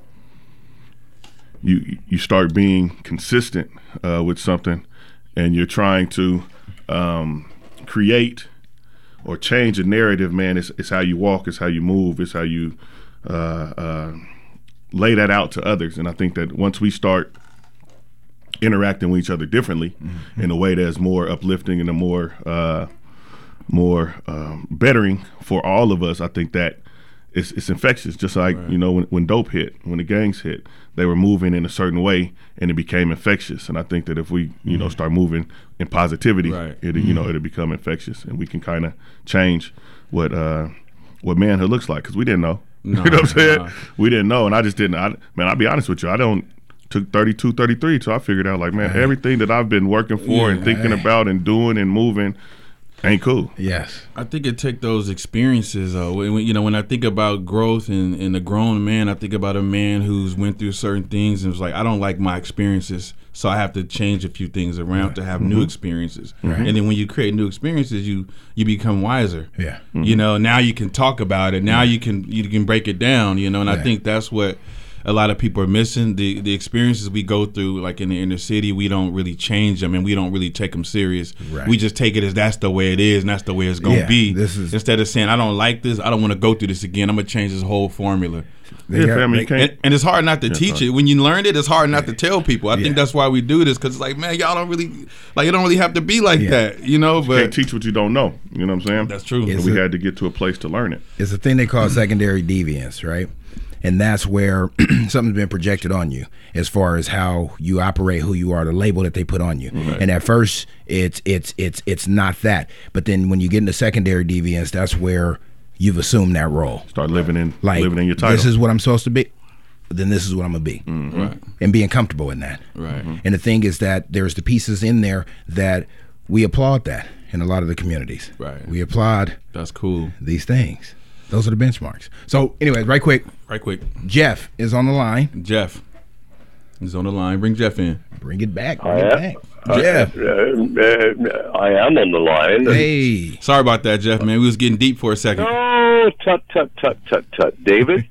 you you start being consistent uh, with something, and you're trying to um, create or change a narrative, man, it's, it's how you walk, it's how you move, it's how you uh, uh, lay that out to others. And I think that once we start interacting with each other differently mm-hmm. in a way that's more uplifting and a more uh, more um, bettering for all of us, I think that it's, it's infectious. Just like right. you know when, when dope hit, when the gangs hit, they were moving in a certain way and it became infectious. And I think that if we you mm-hmm. know start moving in positivity, right. it mm-hmm. you know it'll become infectious, and we can kind of change what uh, what manhood looks like, because we didn't know. No, you know what I'm saying? no. We didn't know, and I just didn't. I, man, I'll be honest with you. I don't took thirty-two, thirty-three, so I figured out like, man, Right. everything that I've been working for Yeah. and thinking Right. about and doing and moving ain't cool. Yes. I think it take those experiences, though. When, when- you know, when I think about growth and, and a grown man, I think about a man who's went through certain things and was like, I don't like my experiences, so I have to change a few things around to have new experiences. Right. And then when you create new experiences, you you become wiser. Yeah. You know, now you can talk about it. Now you can you can break it down. You know, and I Yeah. think that's what a lot of people are missing. The the experiences we go through, like in the inner city, we don't really change them, and we don't really take them serious. Right. We just take it as that's the way it is, and that's the way it's gonna Yeah, be. this is- Instead of saying, I don't like this, I don't want to go through this again, I'm gonna change this whole formula. They Yeah, got- family they- can't. And, and it's hard not to Yeah, teach sorry. it. When you learn it, it's hard not to tell people. I Yeah. think that's why we do this, because it's like, man, y'all don't really like it. Don't really have to be like Yeah. that, you know. You But can't teach what you don't know. You know what I'm saying? that's true. It's And we a- had to get to a place to learn it. It's a thing they call secondary deviance, right? And that's where something's been projected on you as far as how you operate, who you are, the label that they put on you. And at first, it's it's it's it's not that. But then when you get into secondary deviance, that's where you've assumed that role. Start living in Like, living in your title. this is what I'm supposed to be, then this is what I'm going to be. Right, And being comfortable in that. right. And the thing is that there's the pieces in there that we applaud that in a lot of the communities. Right. We applaud That's cool. these things. Those are the benchmarks. So, anyways, right quick, Right quick, Jeff is on the line. Jeff is on the line. Bring Jeff in. Bring it back. Bring I it am. back. Uh, Jeff. uh, uh, I am on the line. Hey. Sorry about that, Jeff. Man, we was getting deep for a second. Oh, tut, tut, tut, tut, tut. David?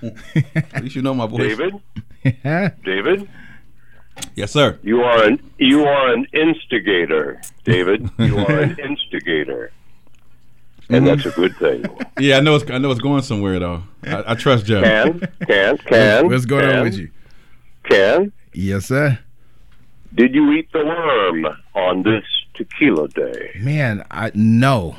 At least you know my voice. David? David? Yes, sir. You are an you are an instigator, David. You are an instigator. And that's a good thing. Yeah, I know it's I know it's going somewhere though. I, I trust Jeff. Can, can, can. What's going can, on with you? Can, Yes, sir. did you eat the worm on this tequila day? Man, I no.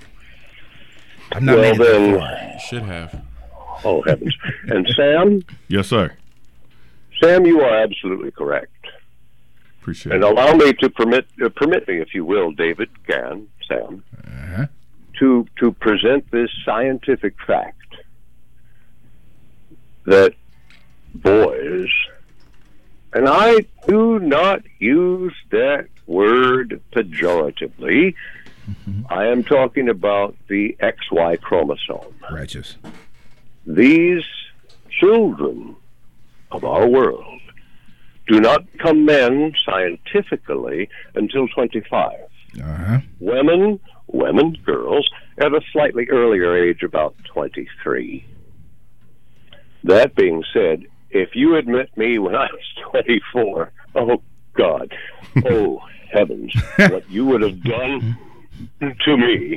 I'm not Well, made it then- that far. You should have. Oh, heavens. And Sam? Yes, sir. Sam, you are absolutely correct. Appreciate And it. allow me to permit uh, permit me, if you will, David, can, Sam, Uh-huh. to to present this scientific fact that boys and I do not use that word pejoratively. Mm-hmm. I am talking about the X Y chromosome. Righteous. These children of our world do not become men scientifically until twenty-five. Uh-huh. Women, women, girls, at a slightly earlier age, about twenty-three. That being said, if you had met me when I was twenty-four, oh, God, oh, heavens, what you would have done to me.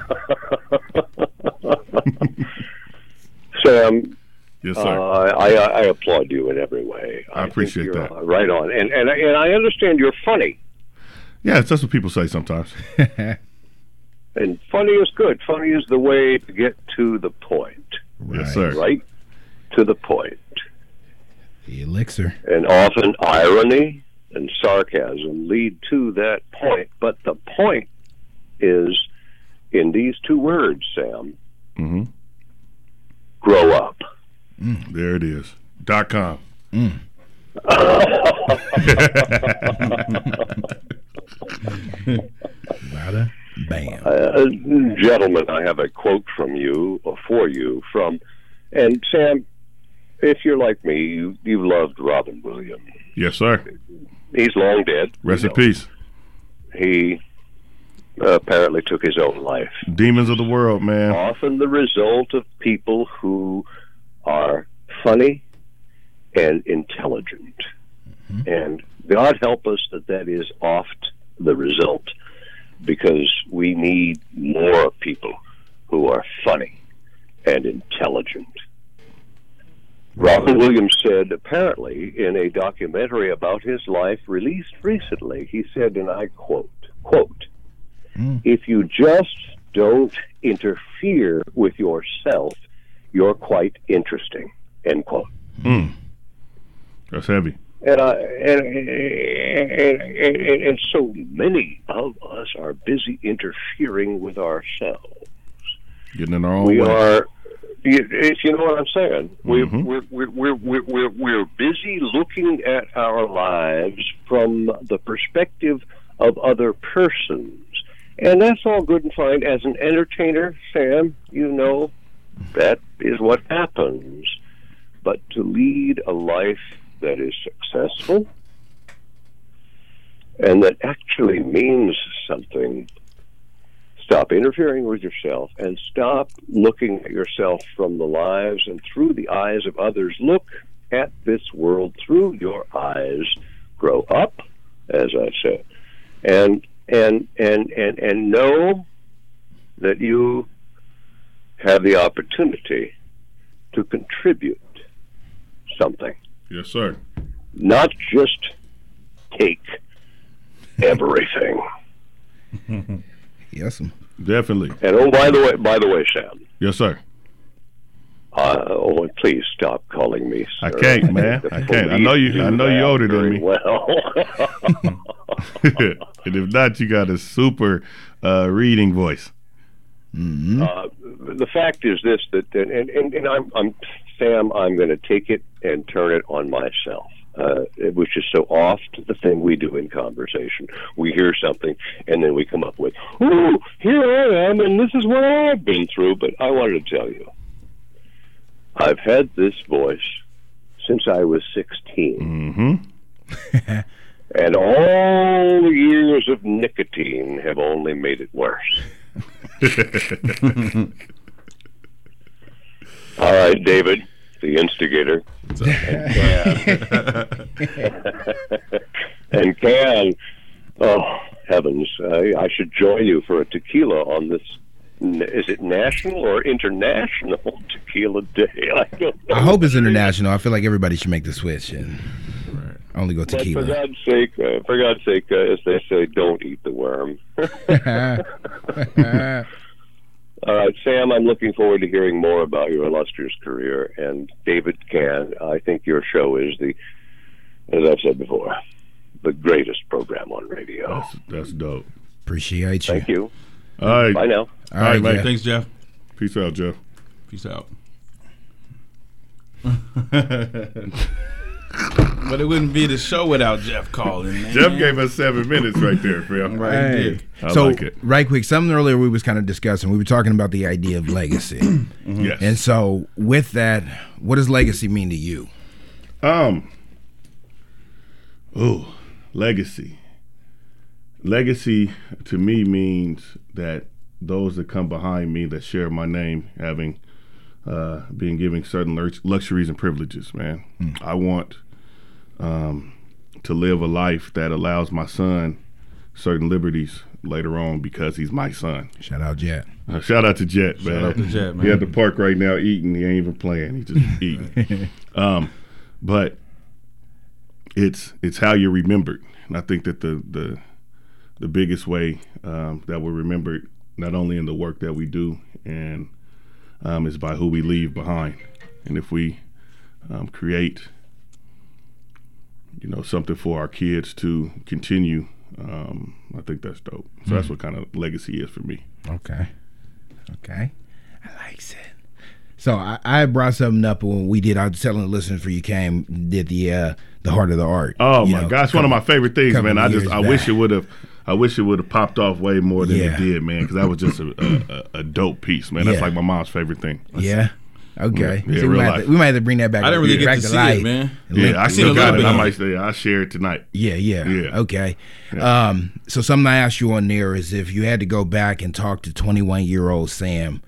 Sam, yes, sir. Uh, I, I applaud you in every way. I, I appreciate you're that. Right on. And, and, and I understand you're funny. Yeah, that's what people say sometimes. And funny is good. Funny is the way to get to the point. Right. Yes, sir. Right to the point. The elixir. And often irony and sarcasm lead to that point. But the point is in these two words, Sam. Mm-hmm. Grow up. Mm, there it is. Dot com. Mm. Bada bam. Uh, gentlemen, I have a quote from you, or for you, from, and Sam, if you're like me, you, you loved Robin Williams. Yes, sir. He's long dead. Rest in peace. He uh, apparently took his own life. Demons of the world, man. Often the result of people who are funny and intelligent. Mm-hmm. And God help us that that is oft the result, because we need more people who are funny and intelligent. Robin Williams said, apparently, in a documentary about his life released recently, he said, and I quote, quote, mm. if you just don't interfere with yourself, you're quite interesting, end quote. Mm. That's heavy. And, I, and, and, and, and so many of us are busy interfering with ourselves. Getting in our own we way. are, if you know what I'm saying, mm-hmm. we're, we're, we're, we're, we're, we're busy looking at our lives from the perspective of other persons. And that's all good and fine. As an entertainer, Sam, you know, that is what happens. But to lead a life that is successful and that actually means something, stop interfering with yourself and stop looking at yourself from the lives and through the eyes of others. Look at this world through your eyes. Grow up, as I said, and and and and and know that you have the opportunity to contribute something. Yes, sir. Not just take everything. Yes, definitely. And oh, by the way, by the way, Sam. Yes, sir. Uh, oh, and please stop calling me sir. I can't, man. I can't. I know you. I know you older than me. Well. And if not, you got a super uh, reading voice. Mm-hmm. Uh, the fact is this: that and and, and I'm, I'm Sam. I'm going to take it and turn it on myself. Uh, which is so oft the thing we do in conversation. We hear something, and then we come up with, "Ooh, here I am, and this is what I've been through." But I wanted to tell you, I've had this voice since I was sixteen. Mm-hmm. And all the years of nicotine have only made it worse. All right, David, the instigator. And Can. and Can. Oh, heavens. I, I should join you for a tequila on this. Is it national or international tequila day? I don't know. I hope it's international. I feel like everybody should make the switch and only go tequila. But for God's sake, uh, for God's sake, uh, as they say, don't eat the worm. All right, Sam, I'm looking forward to hearing more about your illustrious career. And David Can, I think your show is the, as I've said before, the greatest program on radio. That's, that's dope. Appreciate you. Thank you. All right. Bye now. All right, All right man. Jeff. Thanks, Jeff. Peace out, Jeff. Peace out. But it wouldn't be the show without Jeff calling, man. Jeff gave us seven minutes right there, Phil. Right, Hey. he did. I so, like it. right quick, something earlier we was kind of discussing. We were talking about the idea of legacy. Mm-hmm. Yes. And so, with that, what does legacy mean to you? Um. Ooh, legacy. Legacy to me means that those that come behind me that share my name having uh, been given certain lux- luxuries and privileges, man. Mm. I want um, to live a life that allows my son certain liberties later on because he's my son. Shout out Jet. Uh, shout out to Jet, man. Shout out to Jet, man. He at the park right now eating. He ain't even playing. He's just eating. Um, but it's it's how you're remembered, and I think that the the the biggest way um, that we're remembered, not only in the work that we do, and um, is by who we leave behind. And if we um, create, you know, something for our kids to continue, um, I think that's dope. So mm-hmm. that's what kind of legacy is for me. Okay. Okay. I like it. So I, I brought something up when we did. I was telling the listeners before you came, did the uh, the Heart of the Art. Oh you my know, gosh, one of my favorite things, man. I just I back. wish it would have. I wish it would have popped off way more than Yeah. it did, man, because that was just a, a, a dope piece, man. That's Yeah. like my mom's favorite thing. That's, Yeah. Okay. Yeah, See, we, real might have life. to, we might have to bring that back. I didn't really yeah, get back to see light. it, man. Yeah, I seen still a got little it. bit I of might it. say I share it tonight. Yeah, yeah. Yeah. Okay. Yeah. Um, so something I asked you on there is if you had to go back and talk to twenty-one-year-old Sam,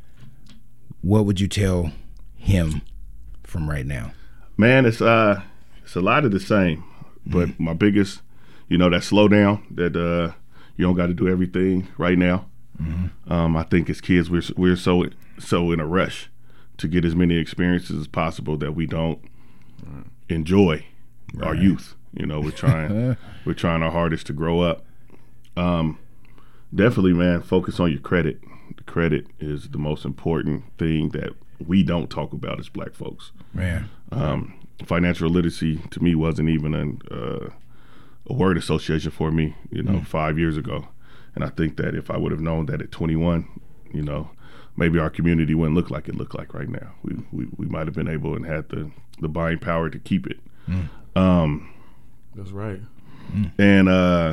what would you tell him from right now? Man, it's uh, it's a lot of the same, but Mm-hmm. my biggest, you know, that slow down. That uh, you don't got to do everything right now. Mm-hmm. Um, I think as kids we're we're so so in a rush to get as many experiences as possible that we don't enjoy Right. our youth. You know, we're trying we're trying our hardest to grow up. Um, definitely, man, focus on your credit. The credit is the most important thing that we don't talk about as black folks. Man. Um, financial literacy to me wasn't even an, uh, a word association for me, you know, Mm. five years ago. And I think that if I would have known that at twenty-one, you know, maybe our community wouldn't look like it looked like right now. We we, we might have been able and had the, the buying power to keep it. Mm. Um, That's right. and uh,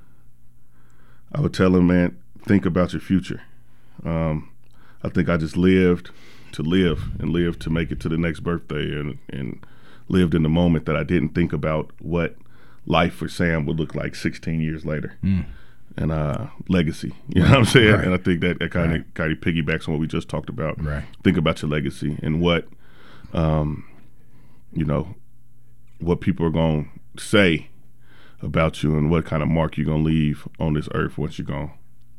I would tell him, man, think about your future. Um, I think I just lived to live and lived to make it to the next birthday and, and lived in the moment that I didn't think about what life for Sam would look like sixteen years later. Mm. And uh, legacy, you know what I'm saying? Right. And I think that, that kind of Right. kind of piggybacks on what we just talked about. Right. Think about your legacy and what, um, you know, what people are going to say about you and what kind of mark you're going to leave on this earth once you're gone.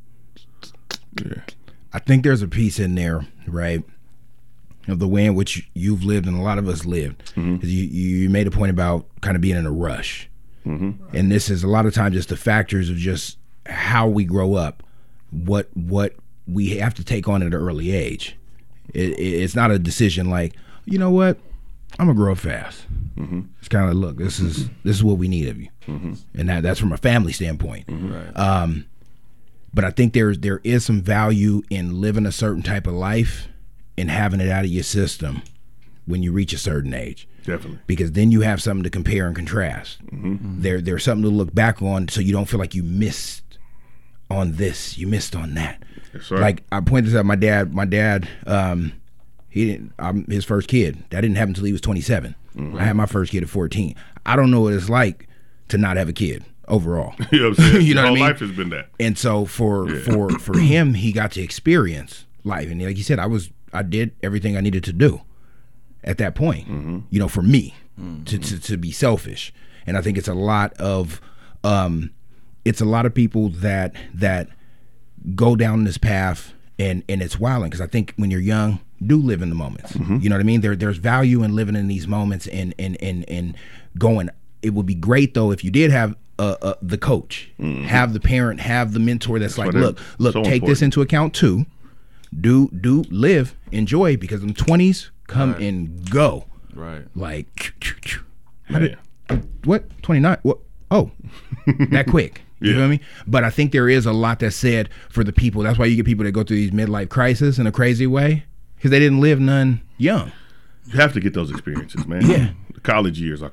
Yeah. I think there's a piece in there, right, of the way in which you've lived and a lot of us lived. Mm-hmm. 'Cause you, you made a point about kind of being in a rush. Mm-hmm. And this is a lot of times just the factors of just how we grow up, what what we have to take on at an early age. It, it, it's not a decision like, you know what, I'm gonna grow up fast. Mm-hmm. It's kind of look, this is this is what we need of you, Mm-hmm. and that that's from a family standpoint. Mm-hmm. Right. Um, but I think there's there is some value in living a certain type of life and having it out of your system when you reach a certain age. Definitely. Because then you have something to compare and contrast. Mm-hmm. There, there's something to look back on, so you don't feel like you missed on this, you missed on that. That's right. Like I pointed this out, my dad, my dad, um, he didn't. I'm his first kid. That didn't happen until he was twenty-seven. Mm-hmm. I had my first kid at fourteen. I don't know what it's like to not have a kid overall. You know what I'm saying? You know Your what I whole mean? life has been that. And so for Yeah. for for him, he got to experience life, and like you said, I was I did everything I needed to do at that point. Mm-hmm. You know, for me Mm-hmm. to, to to be selfish, and I think it's a lot of um, it's a lot of people that that go down this path, and and it's wilding because I think when you're young, do live in the moments. Mm-hmm. You know what I mean? There there's value in living in these moments and and and and going. It would be great though if you did have uh, uh, the coach, Mm-hmm. have the parent, have the mentor that's, That's like, why they're look, look, so take this important. into account too. Do do live, enjoy, because them twenties come Right. and go. Right. Like, how did what twenty-nine? What? Oh, that quick. You Yeah. feel me? But I think there is a lot that's said for the people. That's why you get people that go through these midlife crises in a crazy way because they didn't live none young. You have to get those experiences, man. Yeah. The college years, I call them.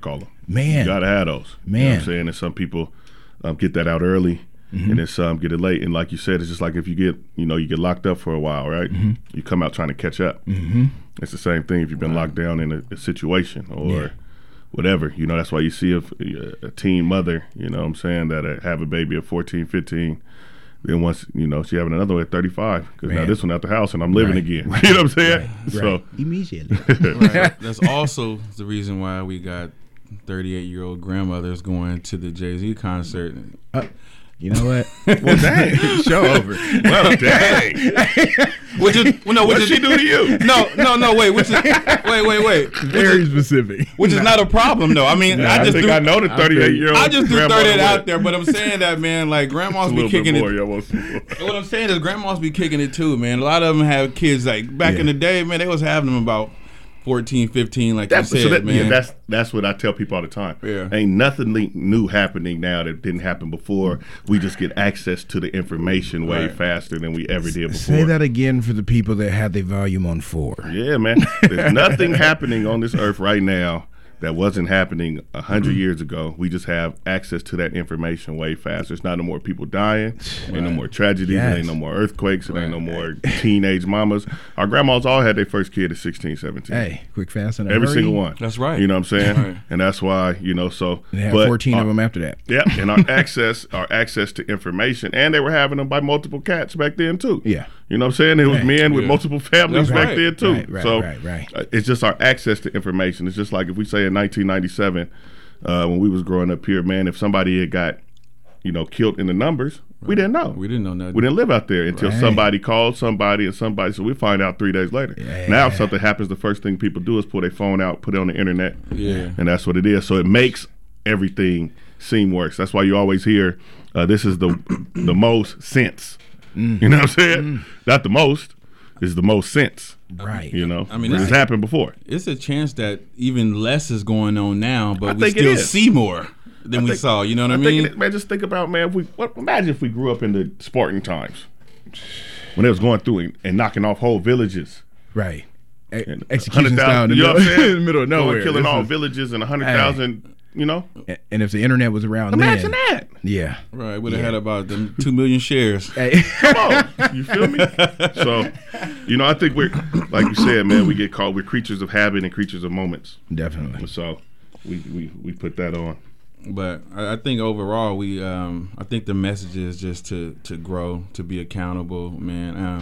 Man. You got to have those. Man. You know what I'm saying? And some people um, get that out early. Mm-hmm. And then some get it late. And like you said, it's just like if you get, you know, you get locked up for a while, right? Mm-hmm. You come out trying to catch up. Mm-hmm. It's the same thing if you've been locked down in a, a situation or Yeah. whatever. You know, that's why you see a, a teen mother, you know what I'm saying, that uh, have a baby at fourteen, fifteen. Then once, you know, she having another one at thirty-five. Because now this one out the house and I'm living Right. again. Right. You know what I'm saying? Right. So Right. Immediately. Right. That's also the reason why we got thirty-eight-year-old grandmothers going to the Jay-Z concert. Uh, you know what? Well, dang. Show over. Well, dang. Which is, well, no, which What'd is, she do to you? No, no, no, wait. Which is, wait, wait, wait. Very specific. Which is not a problem, though. I mean, Nah, I I just think threw, I know the thirty-eight-year-old I just threw grandmother thirty-eight with out it. there, but I'm saying that, man, like, grandmas It's a be little kicking bit it. more, y'all want some more. What I'm saying is grandmas be kicking it too, man. A lot of them have kids, like, back Yeah. in the day, man, they was having them about fourteen, fifteen, like That's, you said, so that, man. yeah, that's that's what I tell people all the time. Yeah. Ain't nothing le- new happening now that didn't happen before. We just get access to the information way Right. faster than we ever did before. Say that again for the people that had the volume on four. Yeah, man. There's nothing happening on this earth right now that wasn't happening a hundred years ago. We just have access to that information way faster. There's not no more people dying. Ain't no more tragedies. Yes. It ain't no more earthquakes. It ain't no Right. more teenage mamas. Our grandmas all had their first kid at sixteen, seventeen. Hey, quick, fast, and a Every hurry. single one. That's right. You know what I'm saying? Right. And that's why, you know, so. They had but fourteen our- of them after that. Yeah, and our access, our access to information, and they were having them by multiple cats back then too. Yeah. You know what I'm saying? It was Right. men with Yeah. multiple families That's back right. then too. Right, right, so right, right. uh, it's just our access to information. It's just like if we say in nineteen ninety-seven, uh, when we was growing up here, man, if somebody had got, you know, killed in the numbers, we didn't know. We didn't know nothing. We didn't live out there until Right. somebody called somebody and somebody, so we find out three days later. Yeah. Now if something happens, the first thing people do is pull their phone out, put it on the internet, Yeah. and that's what it is. So it makes everything seem worse. That's why you always hear, uh, this is the the most sense. Mm. You know what I'm saying? Not the most, it's the most sense. Right. You know, I mean, it's it's- happened before. It's a chance that even less is going on now, but I we think it still is. see more than I we think- saw. You know what I, I mean? think it- man, just think about, man, if we what, imagine if we grew up in the Spartan times when they was going through and, and knocking off whole villages. Right. E- And Execution 100,000 style in the you know middle, what I'm saying? in the middle of Going, nowhere. killing This all is- villages and one hundred thousand, you know? And if the internet was around Imagine then. that. Yeah. Right, would have Yeah. had about them two million shares. Hey. Come on. You feel me? So, you know, I think we're, like you said, man, we get caught. We're creatures of habit and creatures of moments. Definitely. So we, we, we put that on. But I I think overall, we um, I think the message is just to to grow, to be accountable, man. Um,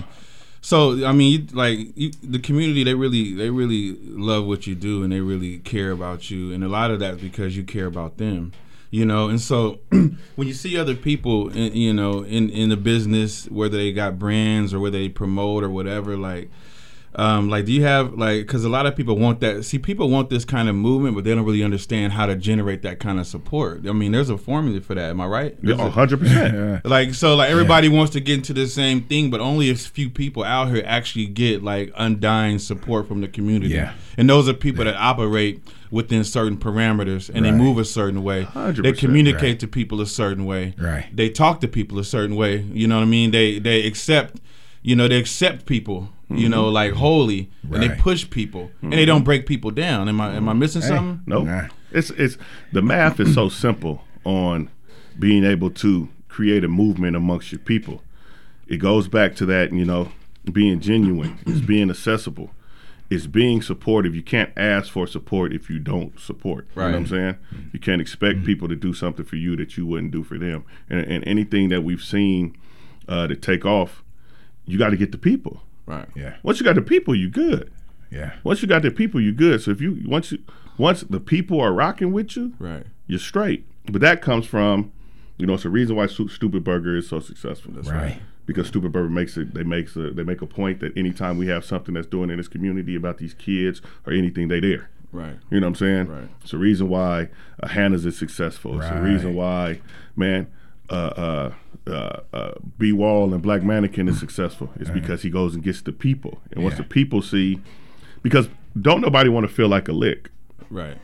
so I mean, you, like you, the community, they really they really love what you do, and they really care about you, and a lot of that's because you care about them, you know. And so when you see other people, in, you know, in in the business, whether they got brands or whether they promote or whatever, like. Um, like, do you have, like, because a lot of people want that. See, people want this kind of movement, but they don't really understand how to generate that kind of support. I mean, there's a formula for that. Am I right? Yeah, There's a- one hundred percent. like, so, like, everybody wants to get into the same thing, but only a few people out here actually get, like, undying support from the community. Yeah. And those are people that operate within certain parameters, and Right. they move a certain way. one hundred They percent, communicate right. to people a certain way. Right. They talk to people a certain way. You know what I mean? They they accept, you know, they accept people, you know, like wholly, and they Right. push people, and they don't break people down. Am I am I missing Hey. something? No, Nah. it's it's the math is so simple on being able to create a movement amongst your people. It goes back to that, you know, being genuine, it's being accessible, it's being supportive. You can't ask for support if you don't support. You know what I'm Right. saying? You can't expect people to do something for you that you wouldn't do for them. And, and anything that we've seen uh, to take off, you got to get the people. Right. Yeah. Once you got the people, you good. Yeah. Once you got the people, you good. So if you once you once the people are rocking with you, Right. you're straight. But that comes from, you know, it's the reason why Stu- Stupid Burger is so successful. That's Right. Because Stupid Burger makes it. They makes a, they make a point that anytime we have something that's doing in this community about these kids or anything, they there. Right. You know what I'm saying? Right. It's the reason why uh, Hannah's is successful. It's the Right. reason why, man, uh, uh, uh, uh, B Wall and Black Mannequin is successful. It's because he goes and gets the people, and once Yeah. the people see, because don't nobody want to feel like a lick. Right.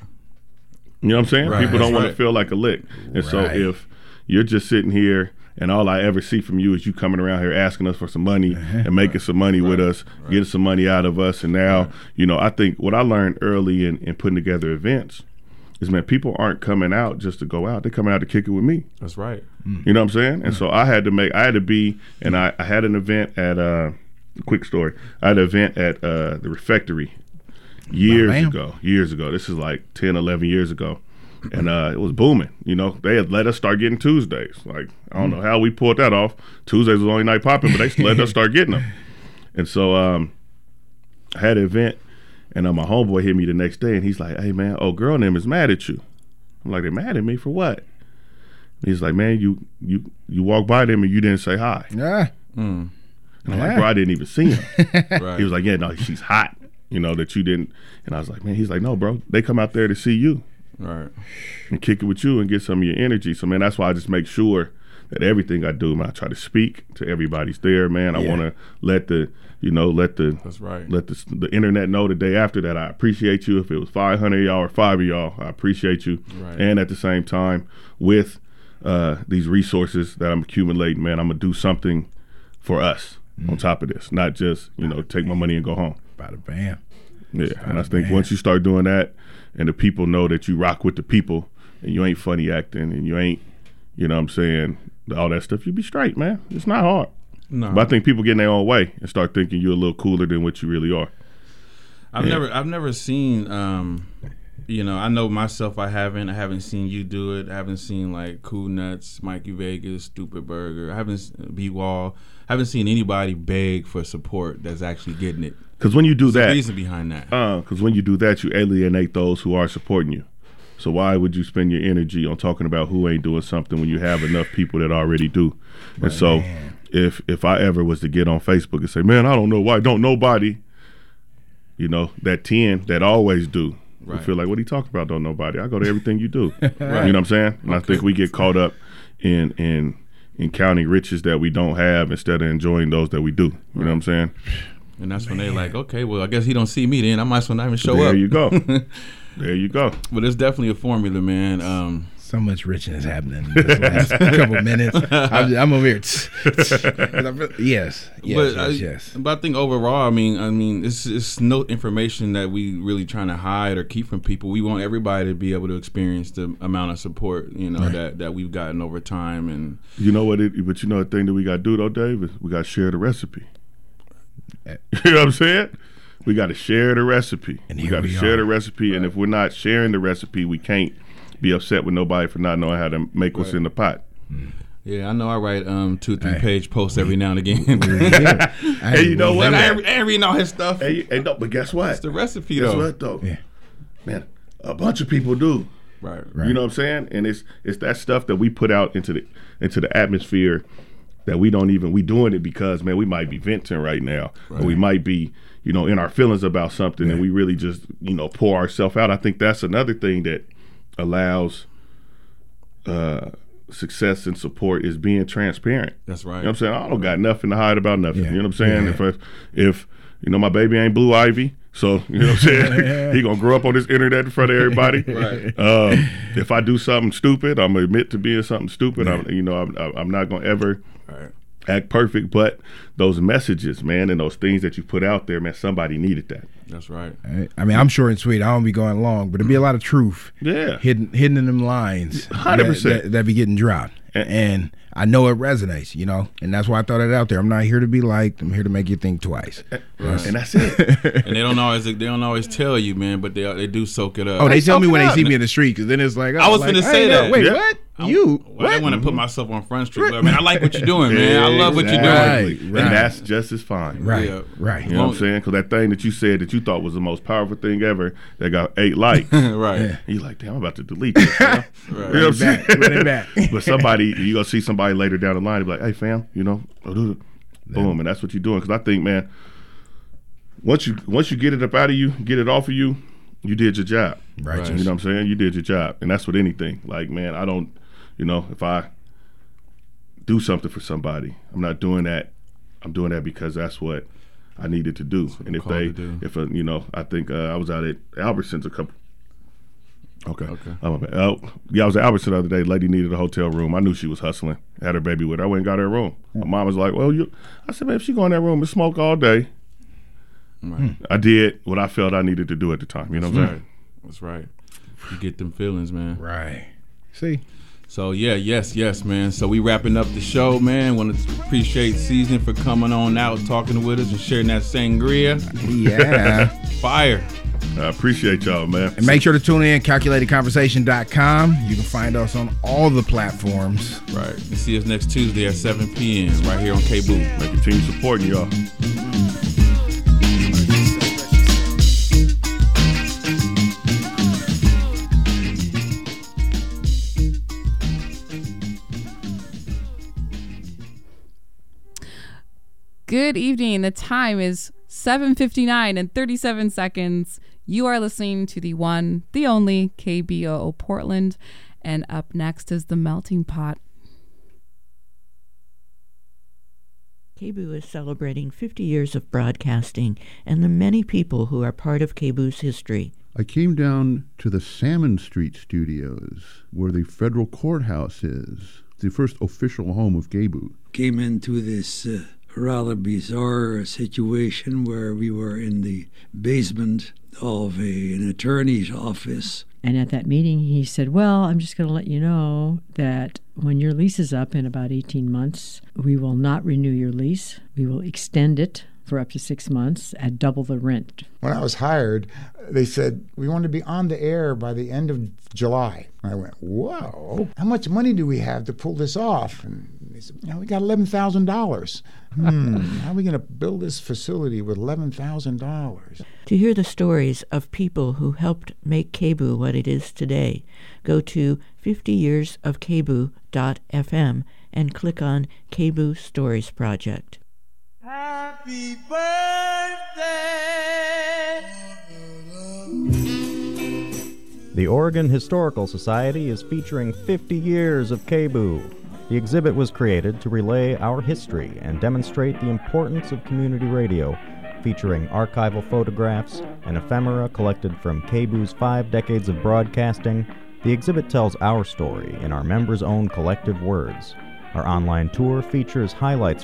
You know what I'm saying? Right, People don't that's want right. to feel like a lick. And so Right. if you're just sitting here and all I ever see from you is you coming around here asking us for some money and making some money with us, getting some money out of us, and now, you know, I think what I learned early in, in putting together events is, man, people aren't coming out just to go out. They're coming out to kick it with me. That's right. You know what I'm saying? And so I had to make, I had to be, and I, I had an event at, uh, quick story. I had an event at uh, the Refectory years Bam. ago, years ago. This is like ten, eleven years ago. And uh, it was booming. You know, they had let us start getting Tuesdays. Like, I don't know how we pulled that off. Tuesdays was the only night popping, but they let us start getting them. And so um, I had an event, and uh, my homeboy hit me the next day, and he's like, hey, man, oh, girl name is mad at you. I'm like, they're mad at me for what? And he's like, man, you you you walked by them and you didn't say hi. Yeah. Mm. And I'm like, bro, I didn't even see him. Right. He was like, yeah, no, she's hot, you know, that you didn't. And I was like, man, he's like, no, bro, they come out there to see you. Right. And kick it with you and get some of your energy. So, man, that's why I just make sure that everything I do, man, I try to speak to everybody's there, man. I Yeah. want to let the, you know, let the, That's right. let the, the internet know the day after that I appreciate you. If it was five hundred of y'all or five of y'all, I appreciate you. Right. And at the same time, with uh, these resources that I'm accumulating, man, I'm going to do something for us mm. on top of this, not just, you know, take my money and go home. Bada bam. Yeah, Bada and I think bam. once you start doing that and the people know that you rock with the people and you ain't funny acting and you ain't, you know what I'm saying, all that stuff, you be straight, man. It's not hard. No. But I think people get in their own way and start thinking you're a little cooler than what you really are. I've Yeah. never I've never seen um you know, I know myself I haven't. I haven't seen you do it. I haven't seen like Cool Nuts, Mikey Vegas, Stupid Burger. I haven't B Wall. I haven't seen anybody beg for support that's actually getting it. Because when you do There's a that, reason behind that. Because when you do that, you alienate those who are supporting you. So why would you spend your energy on talking about who ain't doing something when you have enough people that already do? And so if if I ever was to get on Facebook and say, man, I don't know why, don't nobody, you know, that ten that always do. Right. We feel like, what are you talking about, don't nobody? I go to everything you do. Right. You know what I'm saying? And I think we get caught up in in in counting riches that we don't have instead of enjoying those that we do. You right. know what I'm saying? And that's when they like, okay, well, I guess he don't see me then. I might as well not even show there up. There you go. There you go. But it's definitely a formula, man. Um, so much richness happening in this last couple minutes. I'm, I'm over here. yes, yes, but yes, I, yes. But I think overall, I mean, I mean, it's it's no information that we really trying to hide or keep from people. We want everybody to be able to experience the amount of support, you know, right. that, that we've gotten over time. And you know what? It, but you know the thing that we got to do though, Dave, is we got to share the recipe. You know what I'm saying? We got to share the recipe. And we got to share the recipe, right. And if we're not sharing the recipe, we can't be upset with nobody for not knowing how to make what's right. in the pot. Yeah, I know. I write um two, three hey. page posts every now and again. Hey, you know what? I ain't reading all his stuff. Hey, hey, no, but guess what? It's the recipe, guess though. Guess what, though? Yeah. Man, a bunch of people do. Right. right. You know what I'm saying? And it's it's that stuff that we put out into the into the atmosphere that we don't even, we doing it because, man, we might be venting right now. Right. Or we might be, you know, in our feelings about something right. and we really just, you know, pour ourselves out. I think that's another thing that allows uh, success and support is being transparent. That's right. You know what I'm saying? I don't got nothing to hide about nothing. Yeah. You know what I'm saying? Yeah. If, I, if, you know, my baby ain't Blue Ivy, so, you know what I'm saying? He going to grow up on this internet in front of everybody. Right. Um, if I do something stupid, I'm going to admit to being something stupid. Yeah. I'm, you know, I'm, I'm not going to ever right. act perfect, but those messages, man, and those things that you put out there, man, somebody needed that. That's right. I mean, I'm short and sweet. I don't be going long, but there'll be a lot of truth yeah. hidden hidden in them lines one hundred percent. That, that, that be getting dropped. And, and I know it resonates, you know, and that's why I throw that out there. I'm not here to be liked. I'm here to make you think twice. Right. And that's it. And they don't always they don't always tell you, man, but they they do soak it up. Oh, they, they tell me when they see me in the street, because then it's like, oh, I was like, going to say that. Wait, yeah. what? I, you? Well, what? I want to put myself on Front Street, but I mean, I like what you're doing, man. I love what you're doing. Right, right. And that's just as fine. Right, yeah. right. You know what I'm saying? Because that thing that you said that you thought was the most powerful thing ever that got eight likes. Right. Yeah. You're like, damn, I'm about to delete this. Right. You know what I'm saying? Run it back. But somebody, you're going to see somebody later down the line and be like, hey, fam, you know, boom. And that's what you're doing. Because I think, man, once you once you get it up out of you, get it off of you, you did your job. Right. You know what I'm saying? You did your job. And that's with anything. Like, man, I don't, you know, if I do something for somebody, I'm not doing that. I'm doing that because that's what I needed to do. And if they, if a, you know, I think uh, I was out at Albertsons a couple. Okay. Okay. I'm uh, yeah, I was at Albertsons the other day. Lady needed a hotel room. I knew she was hustling. Had her baby with her. I went and got her a room. My mom was like, "Well, you," I said, "Man, if she go in that room and smoke all day," right. I did what I felt I needed to do at the time. You know what I'm saying? That's right. You get them feelings, man. Right. See? So, yeah, yes, yes, man. So we wrapping up the show, man. Want to appreciate Season for coming on out, talking with us, and sharing that sangria. Yeah. Fire. I appreciate y'all, man. And make sure to tune in, calculated conversation dot com. You can find us on all the platforms. Right. And see us next Tuesday at seven p.m. right here on K-Boo. Make continue supporting y'all. Good evening. The time is seven fifty-nine and thirty-seven seconds. You are listening to the one, the only K B O O Portland. And up next is The Melting Pot. K B O is celebrating fifty years of broadcasting and the many people who are part of K B O's history. I came down to the Salmon Street studios, where the federal courthouse is, the first official home of K B O. Came into this uh, rather bizarre situation where we were in the basement of a, an attorney's office. And at that meeting, he said, well, I'm just going to let you know that when your lease is up in about eighteen months, we will not renew your lease. We will extend it for up to six months at double the rent. When I was hired, they said, we want to be on the air by the end of July. I went, whoa, how much money do we have to pull this off? And they said, you know, we got eleven thousand dollars. Hmm, how are we going to build this facility with eleven thousand dollars? To hear the stories of people who helped make K B O what it is today, go to fifty years of K B O dot F M and click on K B O Stories Project. Happy birthday. The Oregon Historical Society is featuring fifty years of K B O. The exhibit was created to relay our history and demonstrate the importance of community radio, featuring archival photographs and ephemera collected from K B O's five decades of broadcasting. The exhibit tells our story in our members' own collective words. Our online tour features highlights